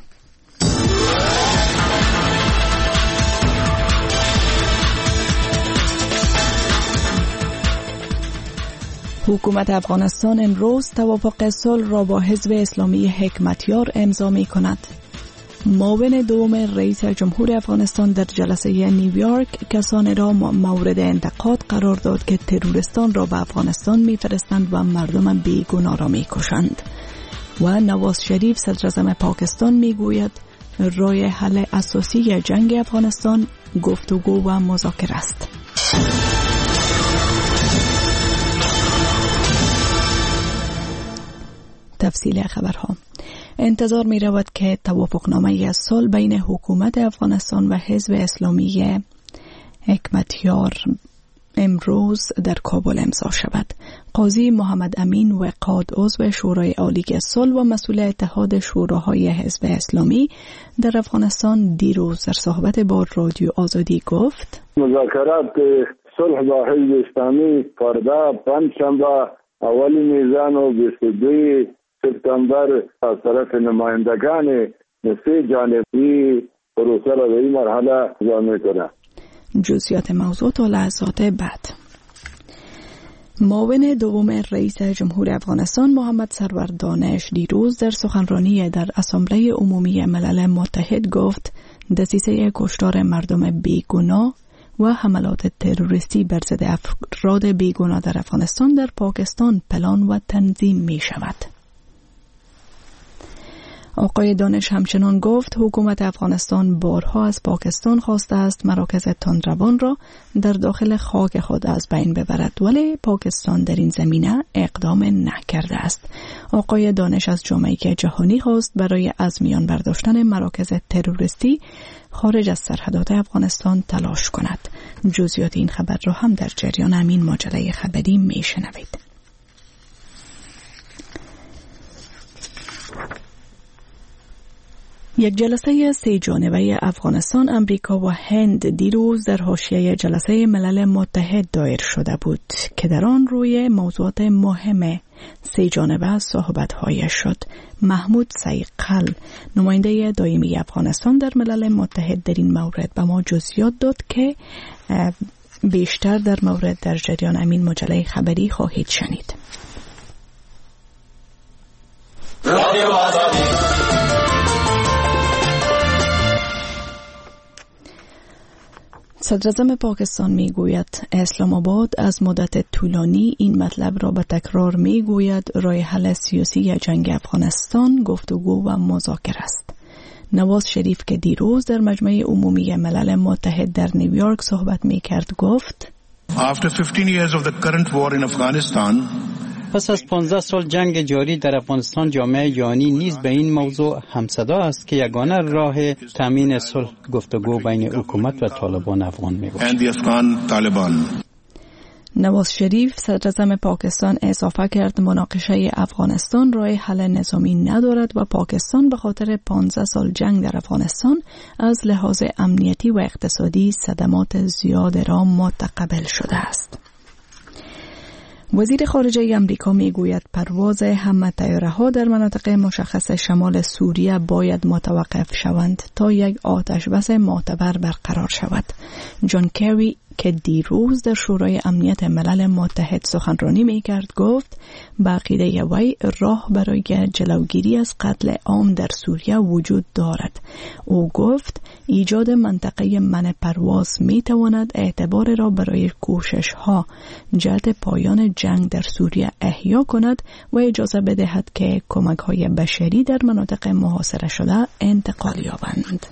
حکومت افغانستان امروز توافق صلح را با حزب اسلامی حکمتیار امضا می کند. معاون دوم رئیس جمهور افغانستان در جلسه نیویورک کسانی را مورد انتقاد قرار داد که تروریستان را به افغانستان می فرستند و مردم بیگناه را می کشند. و نواز شریف صدر اعظم پاکستان می گوید راه حل اساسی جنگ افغانستان گفتگو و مذاکره است. تفصیل خبرها. انتظار می رود که توافقنامه صلح بین حکومت افغانستان و حزب اسلامی حکمتیار امروز در کابل امضا شود. قاضی محمد امین وقاد عضو شورای عالی صلح و مسئول اتحاد شوراهای حزب اسلامی در افغانستان دیروز در صحبت با رادیو آزادی گفت مذاکرات صلح با حزب اسلامی فردا پنجشنبه اول میزان و بیست و دو سپتامبر از طرف نمایندگان سه جانبی پروسه را به این مرحله اجرا می‌کنند. جزئیات موضوع تا لحظات بعد. معاون دوم رئیس جمهور افغانستان محمد سرور دانش دیروز در سخنرانی در اسامبله عمومی ملل متحد گفت دسیسه کشتار مردم بیگناه و حملات تروریستی بر ضد افراد بیگناه در افغانستان در پاکستان پلان و تنظیم می شود. آقای دانش همچنان گفت حکومت افغانستان بارها از پاکستان خواسته است مراکز تندروان را در داخل خاک خود از بین ببرد ولی پاکستان در این زمینه اقدام نکرده است. آقای دانش از جامعه جهانی خواست برای از میان برداشتن مراکز تروریستی خارج از سرحدات افغانستان تلاش کند. جزئیات این خبر را هم در جریان همین مجله خبری میشنوید. یک جلسه سه جانبه افغانستان، امریکا و هند دیروز در حاشیه جلسه ملل متحد دایر شده بود که در آن روی موضوعات مهم سه جانبه صحبت‌های شد. محمود سیقل نماینده دائمی افغانستان در ملل متحد در این مورد به ما جزئیات داد که بیشتر در مورد در جریان همین مجله خبری خواهید شنید. صدر اعظم پاکستان می گوید اسلام آباد از مدت طولانی این مطلب را به تکرار می گوید راه حل سیاسی جنگ افغانستان گفتگو و مذاکره است. نواز شریف که دیروز در مجمع عمومی ملل متحد در نیویورک صحبت می کرد گفت After fifteen years of the current war in Afghanistan, پس از پانزده سال جنگ جاری در افغانستان، جامعه جهانی نیز به این موضوع همصدا است که یگانه راه تامین صلح گفتگو بین حکومت و طالبان افغان میباشد. نواز شریف صدراعظم پاکستان اضافه کرد مناقشه افغانستان راه حل نظامی ندارد و پاکستان به خاطر پانزده سال جنگ در افغانستان از لحاظ امنیتی و اقتصادی صدمات زیاد را متقبل شده است. وزیر خارجه امریکا میگوید پرواز همه طیاره‌ها در مناطق مشخص شمال سوریه باید متوقف شوند تا یک آتشبس معتبر برقرار شود. جان کری که دیروز در شورای امنیت ملل متحد سخنرانی میکرد گفت به عقیده وی راه برای جلوگیری از قتل عام در سوریه وجود دارد. او گفت ایجاد منطقه منع پرواز میتواند اعتبار را برای کوشش ها جهت پایان جنگ در سوریه احیا کند و اجازه بدهد که کمک های بشری در مناطق محاصره شده انتقال یابند.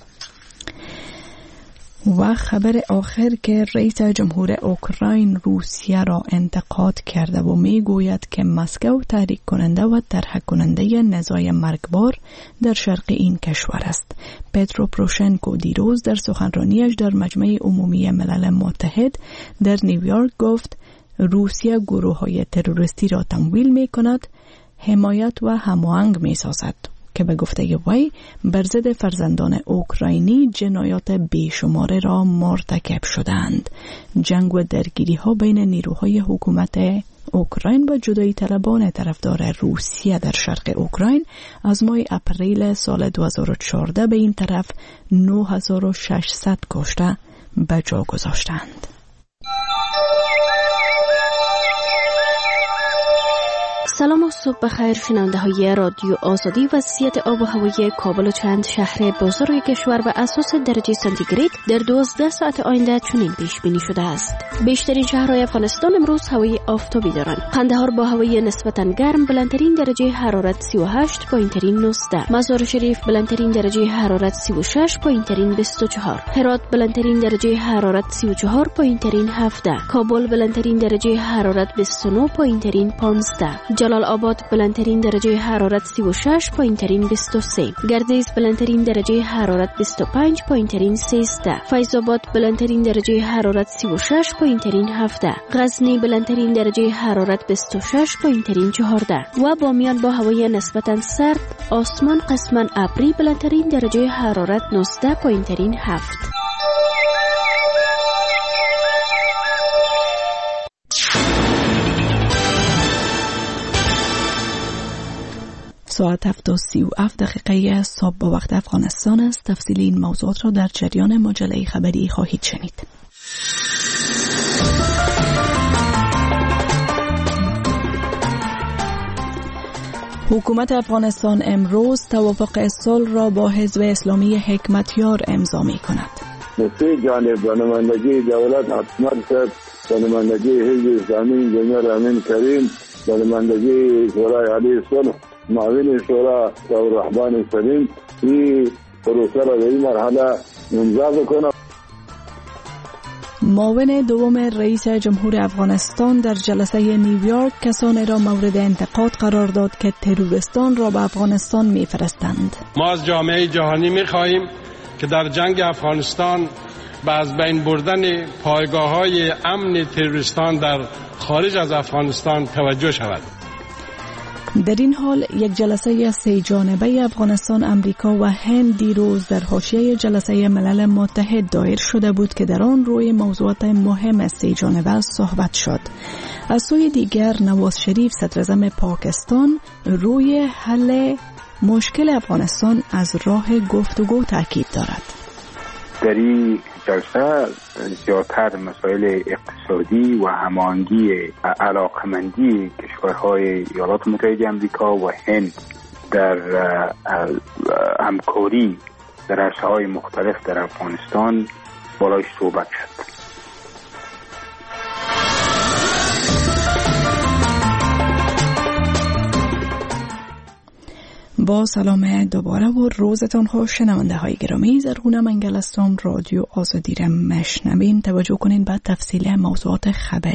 و خبر آخر که رئیس جمهور اوکراین روسیه را انتقاد کرده و می گوید که مسکو تحریک کننده و طرح کننده نزاع مرگبار در شرق این کشور است. پترو پروشنکو دیروز در سخنرانیش در مجمع عمومی ملل متحد در نیویورک گفت روسیه گروه های تروریستی را تمویل می کند، حمایت و هماهنگ می سازد که به گفته وی بر ضد فرزندان اوکراینی جنایات بیشمار را مرتکب شدند. جنگ و درگیری ها بین نیروهای حکومت اوکراین و جدایی طلبان طرفدار روسیه در شرق اوکراین از ماه اپریل سال دو هزار و چهارده به این طرف نه هزار و ششصد کشته به جا گذاشتند. سلام و صبح بخیر شنونده های رادیو آزادی. وضعیت آب و هوای کابل و چند شهر بزرگ کشور به اساس درجه سانتیگراد در دوازده ساعت آینده چنین پیش بینی شده است. بیشترین شهرهای افغانستان امروز هوای آفتابی دارند. قندهار با هوای نسبتاً گرم بلندترین درجه حرارت سی و هشت، پایینترین نوزده. مزار شریف بلندترین درجه حرارت سی و شش، پایینترین بیست و چهار. هرات بلندترین درجه حرارت سی و چهار، پایینترین هفده. کابل بلندترین درجه حرارت بیست و نه، پایینترین پانزده. جلال آباد بلندترین درجه حرارت سی و شش، پایینترین بیست و سه. گردیز بلندترین درجه حرارت بیست و پنج، پایینترین سیزده. فیض آباد بلندترین درجه حرارت سی و شش، پایینترین هفده. غزنی بلندترین درجه حرارت بیست و شش، پایینترین چهارده. و بامیان با هوای نسبتاً سرد، آسمان قسماً ابری، بلندترین درجه حرارت نوزده، پایینترین هفت. ساعت هفت و سی و هفت دقیقه صبح با وقت افغانستان است. تفصیل این موضوعات را در جریان مجله خبری خواهید شنید. حکومت افغانستان امروز توافق صلح را با حزب اسلامی حکمتیار امضا می کند. سه جانب نمایندگی دولت حکومت کرد، نمایندگی حزب اسلامی انجینیر امین کریم، نمایندگی شورای عالی صلح معاون شورا و رهبان سلیم این پروسه را در این مرحله امضا بکنه. معاون دوم رئیس جمهور افغانستان در جلسه نیویورک کسانی را مورد انتقاد قرار داد که تروریستان را به افغانستان می‌فرستند. ما از جامعه جهانی می‌خواهیم که در جنگ افغانستان به از بین بردن پایگاه‌های امن تروریستان در خارج از افغانستان توجه شود. در این حال یک جلسه سه جانبه افغانستان، امریکا و هند دیروز در حاشیه جلسه ملل متحد دایر شده بود که در آن روی موضوعات مهم سه جانبه صحبت شد. از سوی دیگر نواز شریف صدراعظم پاکستان روی حل مشکل افغانستان از راه گفتگو تاکید دارد. در این جلسه زیادتر مسائل اقتصادی و هماهنگی علاقمندی کشورهای ایالات متحده آمریکا و هند در همکاری در عرصه‌های مختلف در افغانستان بالایش صحبت شد. با سلام دوباره و روزتان خوش شنونده های گرامی. زرغونه منگل هستم. رادیو آزادی را مشنوین. توجه کنین به تفصیل موضوعات خبری.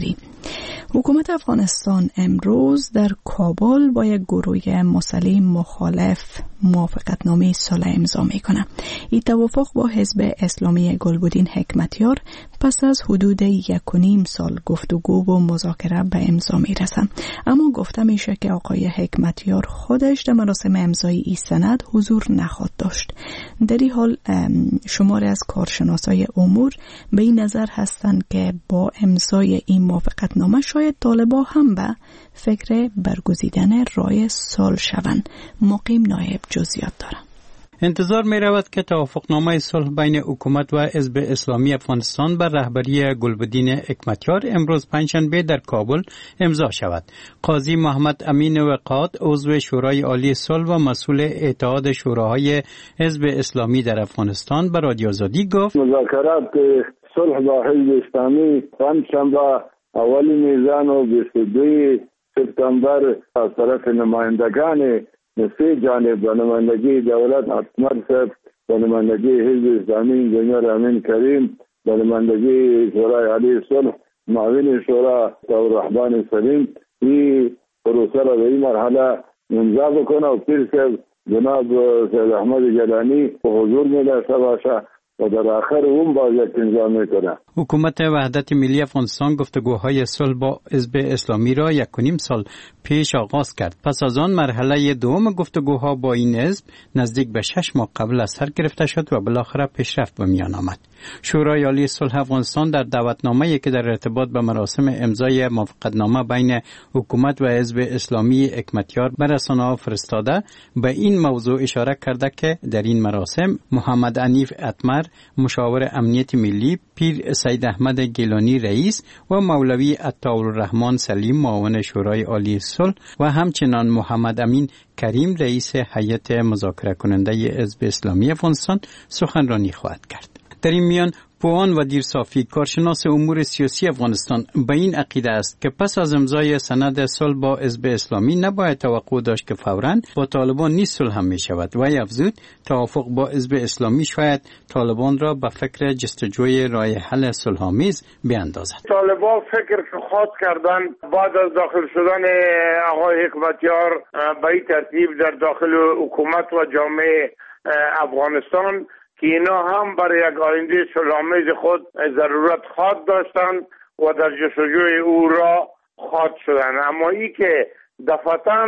حکومت افغانستان امروز در کابل با یک گروه مسلح مخالف موافقتنامه صلح امضا میکنه. این توافق با حزب اسلامی گلبدین حکمتیار پس از حدود یک و نیم سال گفتگو و مذاکره به امضا میرسه. اما گفته میشه که آقای حکمتیار خودش در مراسم امضای این سند حضور نخواهد داشت. در این حال شماری از کارشناسای امور به این نظر هستند که با امضای این موافقتنامه شاید طالبان هم به فکر برگزیدن راه صلح شوند. مقیم نایب جزئیات داره. انتظار می رود که توافقنامه صلح بین حکومت و حزب اسلامی افغانستان بر رهبری گلبدین حکمتیار امروز پنجشنبه در کابل امضا شود. قاضی محمد امین وقاد، عضو شورای عالی صلح و مسئول اتحاد شوراهای حزب اسلامی در افغانستان، به رادیو آزادی گفت مذاکرات صلح با حزب اسلامی پنجشنبه اول میزان و بیست و دو سپتامبر از طرف نمایندگان سه جانب و نمایندگی دولت اتمر صاحب و نمایندگی حزب اسلامی انجینیر امین کریم و نمایندگی شورای عالی صلح معاون شورا رحمان سلیم این پروسه را به این مرحله امضا بکنه و پیر صاحب جناب سید احمد جلانی به حضور می داشته باشه و در آخر اون باز یک انجام میکنه. حکومت وحدت ملی افغانستان گفتگوهای صلح با حزب اسلامی را یک و نیم سال پیش آغاز کرد. پس از آن مرحله دوم گفتگوها با این حزب نزدیک به شش ماه قبل از سر گرفته شد و بالاخره پیشرفت به میان آمد. شورای عالی صلح افغانستان در دعوتنامه‌ای که در ارتباط به مراسم امضای موافقتنامه بین حکومت و حزب اسلامی حکمتیار به رسانه‌ها فرستاده به این موضوع اشاره کرده که در این مراسم محمد عنیف اتمر مشاور امنیت ملی، پیر سید احمد گیلانی رئیس و مولوی عطاالرحمن سلیم معاون شورای عالی صلح و همچنان محمد امین کریم رئیس هیئت مذاکره کننده حزب اسلامی افغانستان سخنرانی خواهد کرد. در این میان پوان و دیرصافی کارشناس امور سیاسی افغانستان به این عقیده است که پس از امضای سند صلح با حزب اسلامی نباید توقع داشت که فوراً با طالبان نیز صلح هم می شود و افزود توافق با حزب اسلامی شاید طالبان را به فکر جستجوی راه حل صلح‌آمیز بیاندازد. طالبان فکر که خواست کردن بعد از داخل شدن آقای حکمتیار به این ترتیب در داخل حکومت و جامعه افغانستان که اینا هم برای یک آینده صلح‌آمیز خود ضرورت خواهد داشتند و در جستجوی او را خواهد شدند. اما ای که دفعتاً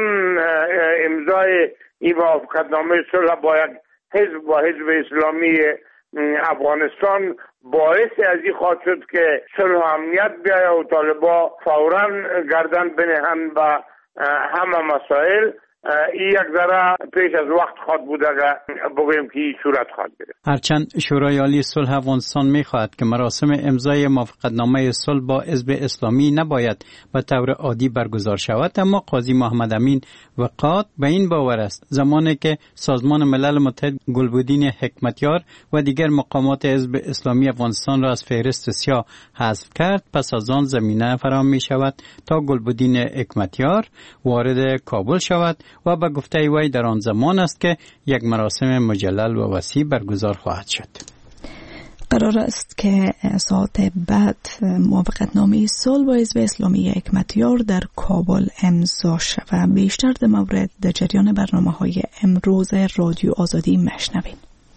امضای این موافقتنامه صلح با یک حزب با حزب اسلامی افغانستان باعث از این خواهد شد که صلح و امنیت بیاید و طالبان فوراً گردن بنهند به همه مسائل. این یک ذره پیش از وقت خواهد بود اگر بگوییم که این صورت خواهد گرفت. هرچند شورای عالی صلح افغانستان می‌خواهد که مراسم امضای موافقتنامه صلح با حزب اسلامی نباید به طور عادی برگزار شود، اما قاضی محمد امین وقاد به این باور است زمانی که سازمان ملل متحد گلبدین حکمتیار و دیگر مقامات حزب اسلامی افغانستان را از فهرست سیاه حذف کرد، پس از آن زمینه فراهم می‌شود تا گلبدین حکمتیار وارد کابل شود و به گفته وی در آن زمان است که یک مراسم مجلل و وسیع برگزار خواهد شد. قرار است که ساعت بعد موافقتنامه صلح با حزب اسلامی حکمتیار در کابل امضا شود. بیشتر در مورد در جریان برنامه‌های امروز رادیو آزادی مشنوین.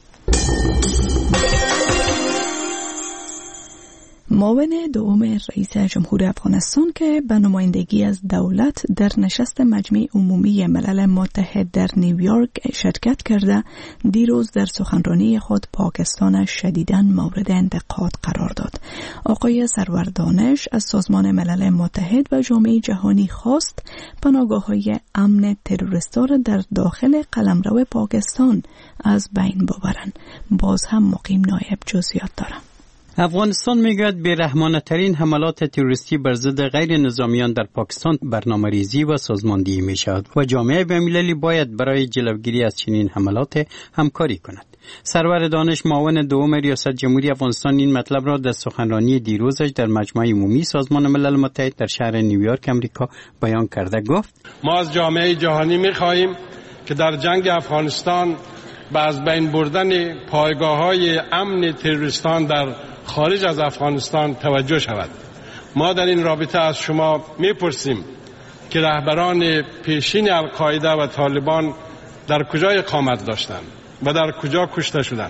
معاون دوم رئیس جمهور افغانستان که به نمایندگی از دولت در نشست مجمع عمومی ملل متحد در نیویورک شرکت کرده، دیروز در سخنرانی خود پاکستان شدیداً مورد انتقاد قرار داد. آقای سرور دانش از سازمان ملل متحد و جامعه جهانی خواست پناهگاه‌های امن تروریستا را در داخل قلمرو پاکستان از بین ببرند. باز هم مقیم نایب جزئیات دارم. افغانستان میگوید بی‌رحمانه ترین حملات تروریستی بر ضد غیر نظامیان در پاکستان برنامه‌ریزی و سازماندهی می شود و جامعه بین‌المللی باید برای جلوگیری از چنین حملات همکاری کند. سرور دانش معاون دوم ریاست جمهوری افغانستان این مطلب را در سخنرانی دیروزش در مجمع عمومی سازمان ملل متحد در شهر نیویورک امریکا بیان کرده گفت: ما از جامعه جهانی می‌خواهیم که در جنگ افغانستان به از بین بردن پایگاه‌های امن تروریستان در خارج از افغانستان توجه شود ما در این رابطه از شما میپرسیم که رهبران پیشین القاعده و طالبان در کجا اقامت داشتند و در کجا کشته شدند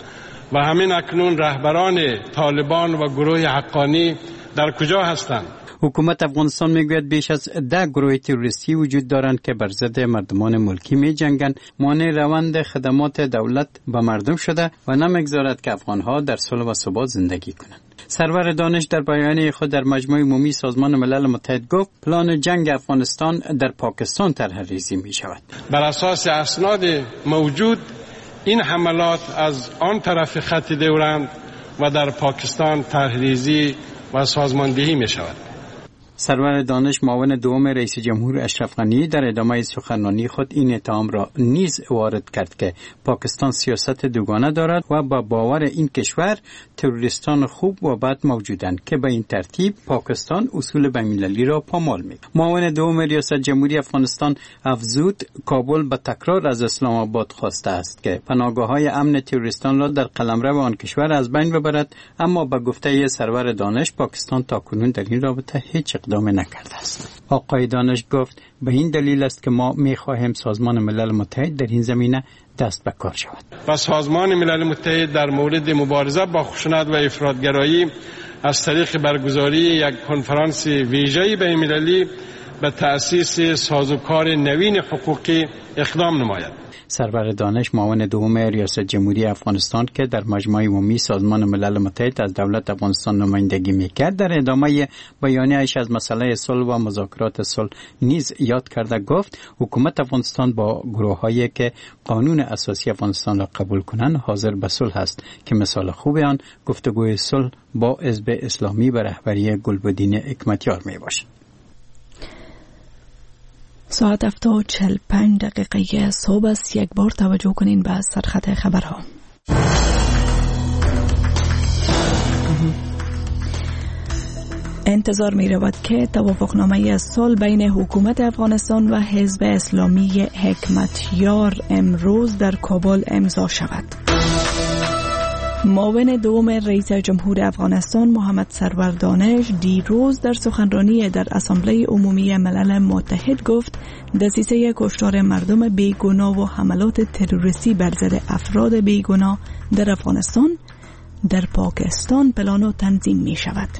و همین اکنون رهبران طالبان و گروه حقانی در کجا هستند. حکومت افغانستان میگوید بیش از ده گروه تروریستی وجود دارند که بر ضد مردمان ملکی می جنگند، مانع روند خدمات دولت به مردم شده و نمیگذارد که افغانها در صلح و ثبات زندگی کنند. سرور دانش در بیانیه خود در مجمع عمومی سازمان ملل متحد گفت پلان جنگ افغانستان در پاکستان طرح ریزی می شود. بر اساس اسناد موجود این حملات از آن طرف خط دورند و در پاکستان طرح ریزی و سازماندهی می شود. سرور دانش معاون دوم رئیس جمهور اشرف غنی در ادامه سخنرانی خود این اتهام را نیز وارد کرد که پاکستان سیاست دوگانه دارد و با باور این کشور تروریستان خوب و بد موجودند که به این ترتیب پاکستان اصول بین‌المللی را پامال می‌کند. معاون دوم ریاست جمهوری افغانستان افزود کابل به تکرار از اسلام آباد خواسته است که پناهگاه‌های امن تروریستان را در قلمرو آن کشور از بین ببرد، اما به گفته سرور دانش پاکستان تاکنون در این رابطه هیچ اقدام نکرده است. آقای دانش گفت به این دلیل است که ما می‌خواهیم سازمان ملل متحد در این زمینه دست به کار شود. و سازمان ملل متحد در مورد مبارزه با خشونت و افراطگرایی از طریق برگزاری یک کنفرانس ویژه‌ای بین‌المللی به تأسیس سازوکار نوین حقوقی اقدام نماید. سرور دانش معاون دوم ریاست جمهوری افغانستان که در مجمع عمومی سازمان ملل متحد از دولت افغانستان نمایندگی میکرد در ادامه بیانیه‌اش از مسئله صلح و مذاکرات صلح نیز یاد کرده گفت حکومت افغانستان با گروه‌هایی که قانون اساسی افغانستان را قبول کنند حاضر به صلح است که مثال خوب آن گفتگوی صلح با حزب اسلامی به رهبری گلبدین حکمتیار میباشد. ساعت هفت و چهل و پنج دقیقه صبح است. یک بار توجه کنین به سرخط خبرها. انتظار می رود که توافقنامه از صلح بین حکومت افغانستان و حزب اسلامی حکمتیار امروز در کابل امضا شود. معاون دوم رئیس جمهور افغانستان محمد سرور دانش دیروز در سخنرانی در اسامبله عمومی ملل متحد گفت دسیسه کشتار مردم بیگناه و حملات تروریستی بر ضد افراد بیگناه در افغانستان در پاکستان پلان و تنظیم می شود.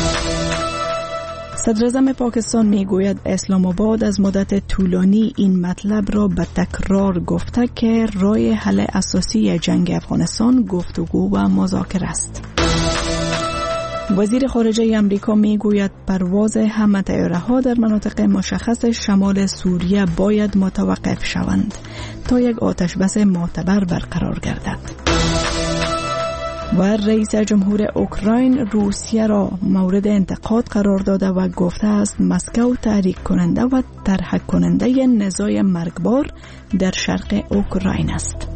صدر اعظم پاکستان می گوید اسلام آباد از مدت طولانی این مطلب را به تکرار گفته که راه حل اساسی جنگ افغانستان گفتگو و مذاکره است. وزیر خارجه امریکا می گوید پرواز همه طیاره ها در مناطق مشخص شمال سوریه باید متوقف شوند تا یک آتش بس معتبر برقرار گردد. و رئیس جمهور اوکراین روسیه را مورد انتقاد قرار داده و گفته است مسکو تحریک کننده و طرح کننده نزاع مرگبار در شرق اوکراین است.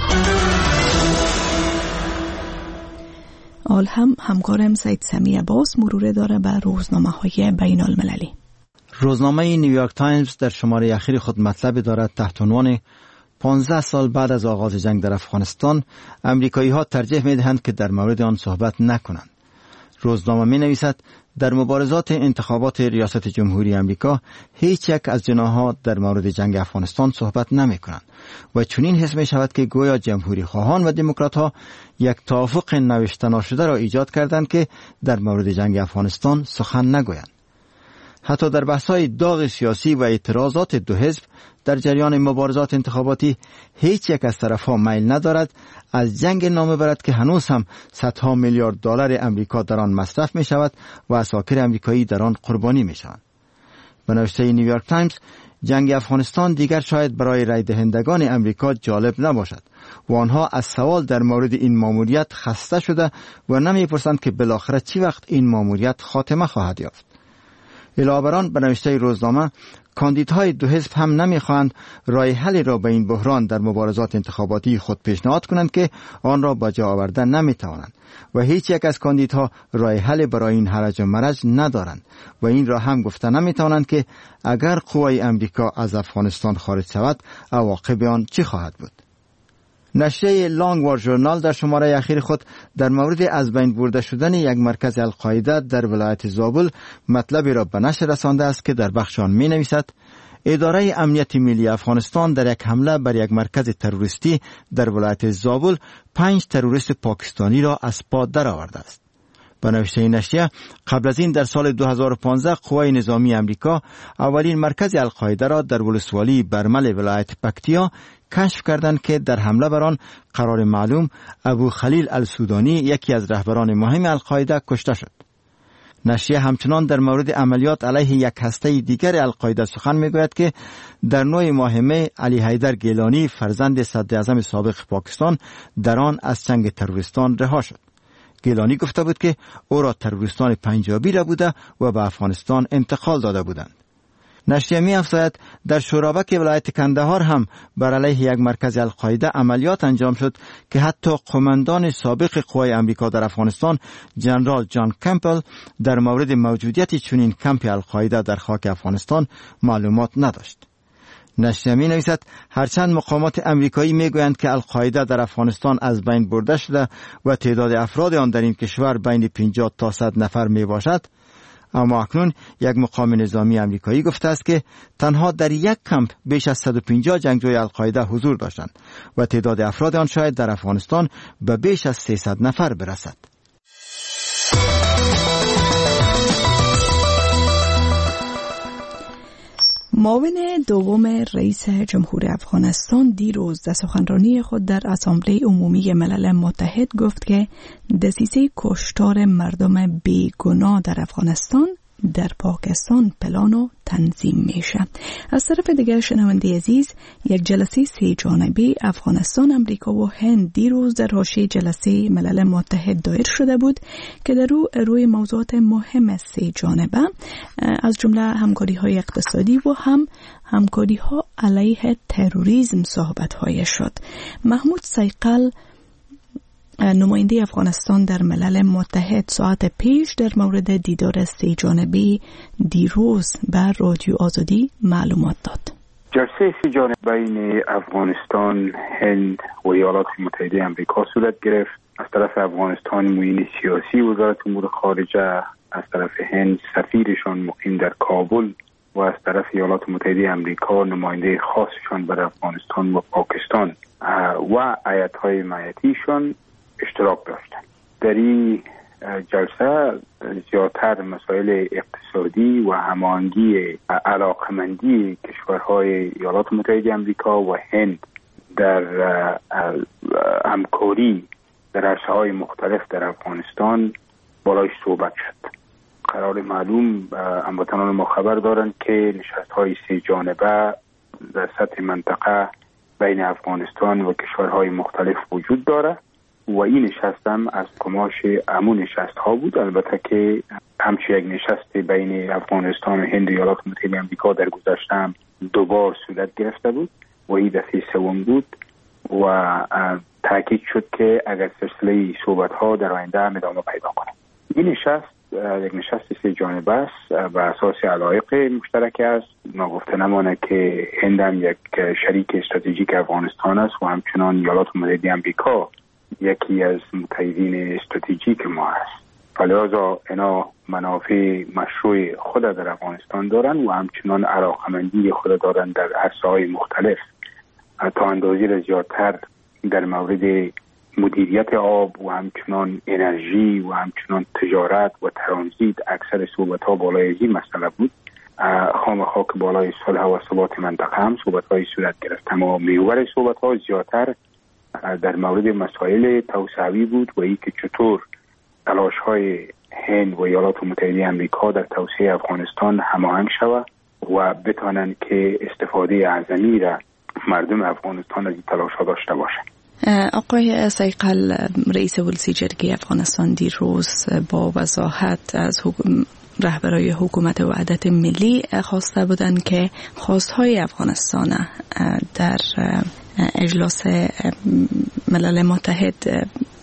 آل هم همکارم سید سمی عباس مرور داره به روزنامه های بین المللی. روزنامه نیویورک تایمز در شماره اخیر خود مطلب دارد تحت عنوان پانزده سال بعد از آغاز جنگ در افغانستان امریکایی ها ترجیح می دهند که در مورد آن صحبت نکنند. روزنامه می نویسد در مبارزات انتخابات ریاست جمهوری امریکا هیچ یک از جناح‌ها در مورد جنگ افغانستان صحبت نمی کنند و چنین حس می شود که گویا جمهوری خواهان و دموکرات ها یک توافق نوشته نشده را ایجاد کردند که در مورد جنگ افغانستان سخن نگویند. حتی در بحث‌های داغ سیاسی و اعتراضات دو حزب در جریان مبارزات انتخاباتی هیچ یک از طرفها میل ندارد از جنگ نام برد که هنوز هم صدها میلیارد دلار امریکا در آن مصرف می شود و اساکر امریکایی در آن قربانی می شوند. به نوشته نیویورک تایمز جنگ افغانستان دیگر شاید برای رای دهندگان امریکا جالب نباشد و آنها از سوال در مورد این ماموریت خسته شده و نمی‌پرسند که بالاخره چی وقت این ماموریت خاتمه خواهد یافت. علاوه بر آن به نوشته روزنامه کاندیدهای دو حزب هم نمی‌خواهند راه حلی را به این بحران در مبارزات انتخاباتی خود پیشنهاد کنند که آن را به جا آوردن نمی‌توانند و هیچ یک از کاندیدها راه حل برای این هرج و مرج ندارند و این را هم گفته نمی‌توانند که اگر قوای امریکا از افغانستان خارج شود عواقب آن چه خواهد بود. نشریه لانگ وار ژورنال در شماره اخیر خود در مورد از بین برده شدن یک مرکز القاعده در ولایت زابل مطلبی را به نشر رسانده است که در بخش آن می نویسد اداره امنیت ملی افغانستان در یک حمله بر یک مرکز تروریستی در ولایت زابل پنج تروریست پاکستانی را از پا درآورده است. به نوشته نشریه قبل از این در سال دو هزار و پانزده قوای نظامی امریکا اولین مرکز القاعده را در ولسوالی برمل ولایت پکتیا کشف کردند که در حمله بر آن قرار معلوم ابو خلیل السودانی یکی از رهبران مهم القاعده کشته شد. نشریه همچنان در مورد عملیات علیه یک هسته دیگر القاعده سخن میگوید که در نوع ماه می علی حیدر گیلانی فرزند صدراعظم سابق پاکستان در آن از چنگ تروریستان رها شد. گیلانی گفته بود که او را تروریستان پنجابی را بوده و به افغانستان انتقال داده بودند. نشریه می افزاید در شورابک ولایت کندهار هم بر علیه یک مرکز القاعده عملیات انجام شد که حتی قماندان سابق قوای امریکا در افغانستان جنرال جان کمپل در مورد موجودیت چنین کمپ القاعده در خاک افغانستان معلومات نداشت. نشریه می نویسد هرچند مقامات امریکایی می گویند که القاعده در افغانستان از بین برده شده و تعداد افراد آن در این کشور بین پنجاه تا صد نفر می باشد، اما اکنون یک مقام نظامی امریکایی گفته است که تنها در یک کمپ بیش از صد و پنجاه جنگجوی القاعده حضور داشتند و تعداد افراد آن شاید در افغانستان به بیش از سیصد نفر برسد. معاون دوم رئیس جمهور افغانستان دیروز در سخنرانی خود در اسامبله عمومی ملل متحد گفت که دسیسه کشتار مردم بیگناه در افغانستان در پاکستان پلان و تنظیم میشه. از طرف دیگر شنونده عزیز، یک جلسه سه جانبه افغانستان، امریکا و هند دیروز در حاشیه جلسه ملل متحد دایر شده بود که در او روی موضوعات مهم سه جانبه از جمله همکاری های اقتصادی و هم همکاری ها علیه تروریسم صحبت های شد. محمود سیقل نماینده افغانستان در ملل متحد ساعت پیش در مورد دیدار سه جانبه دیروز بر رادیو آزادی معلومات داد. جلسه سه جانبه بین افغانستان، هند و ایالات متحده آمریکا صورت گرفت. از طرف افغانستان معین سیاسی وزارت امور خارجه، از طرف هند سفیرشان مقیم در کابل و از طرف ایالات متحده آمریکا نماینده خاصشان بر افغانستان و پاکستان و هیئت‌های معیتیشان اشتراک داشتند. در این جلسه زیادتر مسائل اقتصادی و هماهنگی علاقمندی کشورهای ایالات متحده آمریکا و هند در همکاری در عرصه‌های مختلف در افغانستان بالایش صحبت شد. قرار معلوم هموطنان ما خبر دارند که نشست‌های سه جانبه در سطح منطقه بین افغانستان و کشورهای مختلف وجود دارد و این نشست هم از کماش همون نشست ها بود. البته که همچه یک نشست بین افغانستان و هند و ایالات متحده آمریکا در گذشته هم دوبار صورت گرفته بود و این دفعه سوم بود و تاکید شد که اگر سلسله صحبت ها در آینده هم ادامه پیدا کنه. این نشست یک نشست سه جانبه است بر اساس علایق مشترک است. ناگفته نمانه که هند هم یک شریک استراتژیک افغانستان است و همچنان ایالات متحده آمریکا یکی از متحدین استراتژیک ما است. فلذا اینا منافع مشروع خود در افغانستان دارند و همچنان علاقمندی خود دارند در عرصه‌های مختلف. تا اندازه زیادتر در مورد مدیریت آب و همچنان انرژی و همچنان تجارت و ترانزیت اکثر صحبت‌ها بالای این مسئله بود. خامخا که بالای صلح و ثبات منطقه هم صحبت‌های صورت گرفت، اما محور صحبت‌ها زیادتر در مورد مسائل توسعوی بود و ای که چطور تلاش‌های هند و ایالات متحده آمریکا در توسعه افغانستان هماهنگ شود و بتوانند که استفاده اعظمی را مردم افغانستان از این تلاش‌ها داشته باشند. آقای سیقل، رئیس ولسی جرگه افغانستان دیروز با وضاحت از رهبرای حکومت وحدت ملی خواسته بودند که خواستهای افغانستان در اجلاس ملل متحد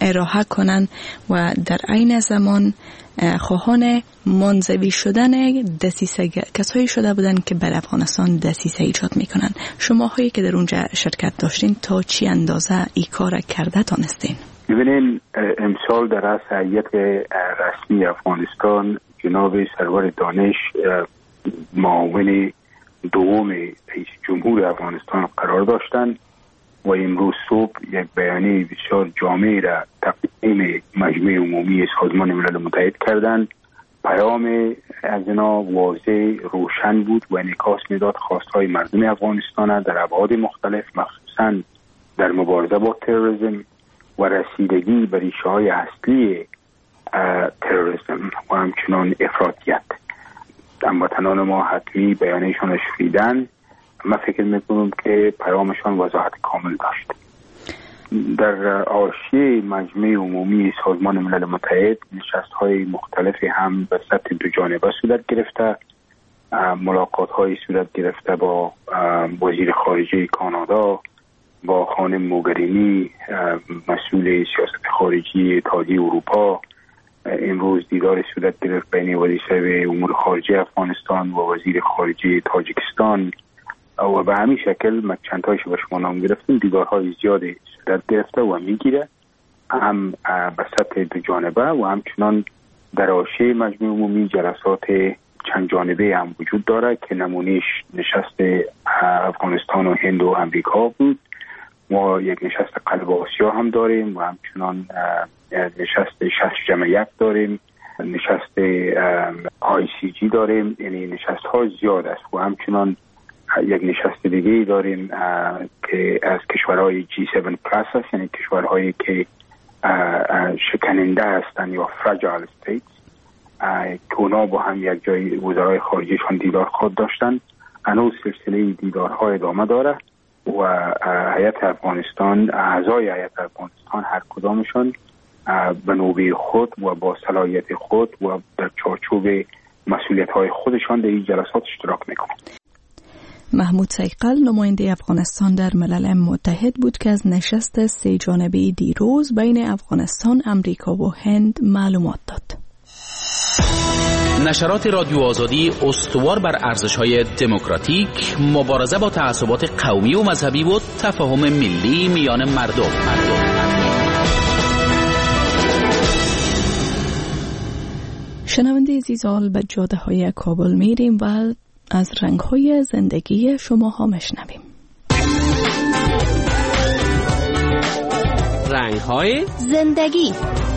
ارائه کنند و در عین زمان خواهان منزوی شدن دسیسه کسایی شده بودند که بر افغانستان دسیسه ایجاد میکنن. شما هایی که در اونجا شرکت داشتین تا چی اندازه ای کار کرده تانستین؟ ببینین امسال در رأس هیئت رسمی افغانستان جناب سرور دانش معاون دوم رئیس جمهور افغانستان قرار داشتند و امروز صبح یک بیانیه بسیار جامع را تقدیم مجمع عمومی سازمان ملل متحد کردند. پیام از اینا واضح روشن بود و انعکاس میداد خواستهای مردم افغانستان در ابعاد مختلف، مخصوصا در مبارزه با تروریسم و رسیدگی به ریشه های اصلی تروریسم و همچنان افراطیت. هموطنان ما حتمی بیانیه‌شان را شنیدن. من فکر میکنم که پیامشان وضاحت کامل داشت. در حاشیه مجمع عمومی سازمان ملل متحد نشست‌های مختلفی هم به سطح دو جانبه صورت گرفته، ملاقات‌های صورت گرفته با وزیر خارجه کانادا، با خانم موگرینی مسئول سیاست خارجی اتحادیه اروپا. امروز دیدار صورت گرفت بین وزیر امور خارجه افغانستان و وزیر خارجه تاجیکستان و به همین شکل من چند تایش به شما نام گرفتیم. دیدارهای زیادی صورت گرفته و میگیره، هم به سطح دو جانبه و همچنان در حاشیه مجمع عمومی جلسات چند جانبه هم وجود داره که نمونهش نشست افغانستان و هند و امریکا بود. ما یک نشست قلب آسیا هم داریم و همچنان نشست شش جمع یک داریم، نشست آی سی جی داریم. یعنی نشست ها زیاد است و همچنان یک نشست دیگه داریم که از کشورهای جی هفت پلاس است، یعنی کشورهایی که شکننده هستند یا فراجایل استیتس که اونا با هم یک جای وزرای خارجیشان دیدار خود داشتن. هنوز سلسله دیدارها ادامه داره و هیئت افغانستان، اعضای هیئت افغانستان هر کدامشان به نوبه خود و با صلاحیت خود و در چارچوب مسئولیت‌های خودشان در این جلسات اشتراک میکنند. محمود سیقل نماینده افغانستان در ملل متحد بود که از نشست سه جانبه دیروز بین افغانستان، امریکا و هند معلومات داد. نشرات رادیو آزادی استوار بر ارزش‌های دموکراتیک، مبارزه با تعصبات قومی و مذهبی و تفاهم ملی میان مردم. شنونده عزیزال، به جاده های کابل میریم و از رنگ های زندگی شما ها مشنویم. رنگ های زندگی.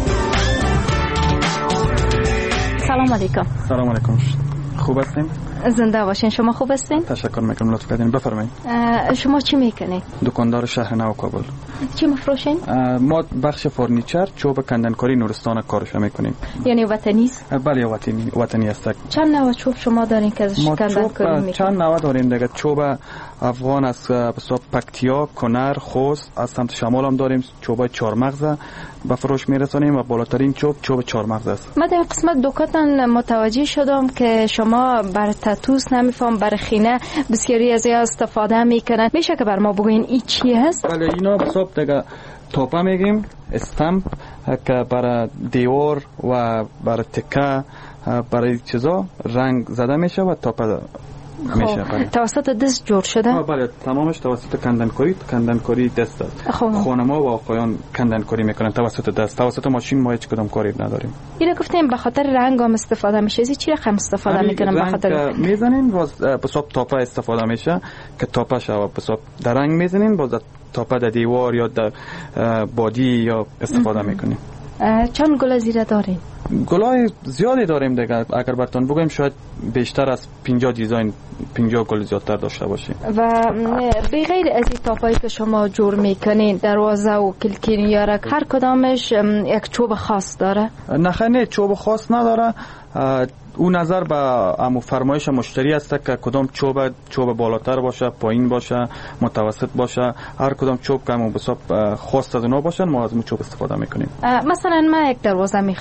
سلام علیکم. سلام علیکم. خوب هستین؟ زنده باشین. شما خوب هستین؟ تشکر میکنم، لطف کردین. بفرمایید. شما چی میکنین؟ دکاندار شهر نو کابل. چی میفروشین؟ ما بخش فرنیچر، چوب کندنکاری نورستان کارش میکنیم. یعنی وطنی است؟ بله وطنی وطنی است. چند نوع چوب شما دارین که ازش کندنکاری میکنین؟ چند نوع داریم دیگه. چوب افغان از بسیار پکتیا، کنر، خوست، از سمت شمال هم داریم. چوبای چهار مغزه به فروش میرسونیم و بالاترین چوب چوب چهار مغزه است. من در قسمت دکاتون متوجه شدم که شما بر تاتوس نمیفهم بر خینه بسیاری از یا استفاده میکنن. میشه که بر ما بگوین این چی هست؟ بله اینا بسیار دیگه توپا میگیم، استمپ که برای دیوار و برای تکه برای چیزا رنگ زده میشه و توپا میشه. بله. توسط دست جور شده؟ ها بله، تمامش توسط کندنکاری کندنکاری دست است. خانم‌ها و آقایان کندنکاری میکنن توسط دست. توسط ماشین ما هیچ کدام کاری نداریم. اینا گفتیم به خاطر رنگ هم استفاده میشه. از چی رقم استفاده میکنن به خاطر میزنین باز بساب توپا استفاده میشه که توپا شو بساب در رنگ میزنین باز توپا در دیوار یا در بادی یا استفاده میکنیم. چند گل زیره دارین؟ گلای زیادی داریم دیگه. اگر براتون بگم شاید بیشتر از پنجاه دیزاین، پنجاه گل زیادتر داشته باشیم. و بغیر از این تاپایی که شما جور میکنین، دروازه و کلکین یارک، هر کدامش یک چوب خاص داره؟ نه نه چوب خاص نداره. اون نظر به امو فرمایش مشتری است که کدام چوب چوب بالاتر باشه، پایین باشه، متوسط باشه. هر کدام چوب که امو بساب خاص از اونا باشه ما از اون چوب استفاده میکنیم. مثلا ما یک دروازه میخوایم جور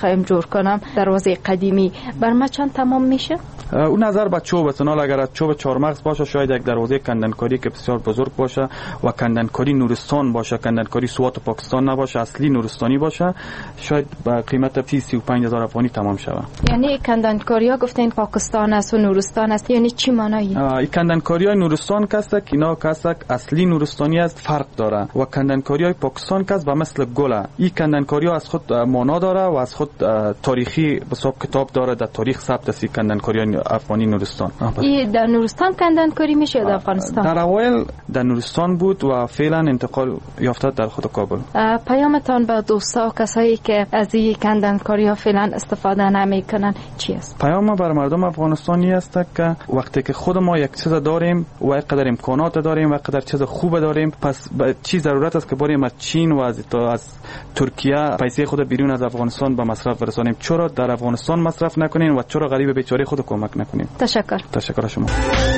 کنم دروازه قدیمی بر ما چند تمام میشه؟ اون نظر به چوب است. اگر چوب چهارمغز باشه شاید یک دروازه کندنکاری که بسیار بزرگ باشه و کندنکاری نورستان باشه، کندنکاری سوات پاکستان نباشه، اصلی نورستانی باشه، شاید به قیمت سی و پنج هزار افغانی تمام شود. یعنی کندنکاری ها گفتین پاکستان است و نورستان است، یعنی چی معنایی؟ این کندنکاری های نورستان کسک اینا کسک اصلی نورستانی است فرق داره و کندنکاری های پاکستان کس به مثل گله. این کندنکاری ها از خود معنا داره و از خود تاریخی حساب کتاب داره، در تاریخ ثبت است کندنکاری های افغانی نورستان. این در نورستان کندنکاری میشه در افغانستان؟ در اوایل در نورستان بود و فعلا انتقال یافته در خود کابل. پیامتان به دوستا و کسایی که از این کندنکاری ها فعلا استفاده نمیکنن چی است؟ پیام بر مردم افغانستانی است که وقتی که خود ما یک چیز داریم و اینقدر امکانات داریم و اینقدر چیز خوب داریم، پس چی ضرورت است که بریم از چین و از از ترکیه پیسه خود بیرون از افغانستان به مصرف برسانیم؟ چرا در افغانستان مصرف نکنیم و چرا غریب بیچاره خود کمک نکنیم؟ تشکر. تشکر شما.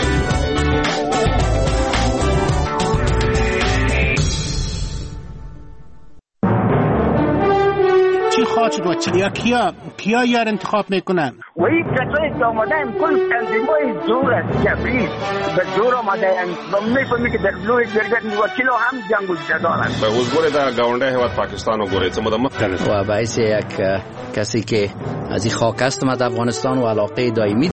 خواهد و چرا کیا کیا یار انتخاب میکنن و این کسایی که آمدن کل تنظیمای زور است جبری به زور آمدن و میفهمی که در لوی جرگت وکیل هم جنگ جدال است. به حضور در گاونده هواد پاکستان و گوریت مدام و باعث یک کسی که از این خاک است در افغانستان و علاقه دائمی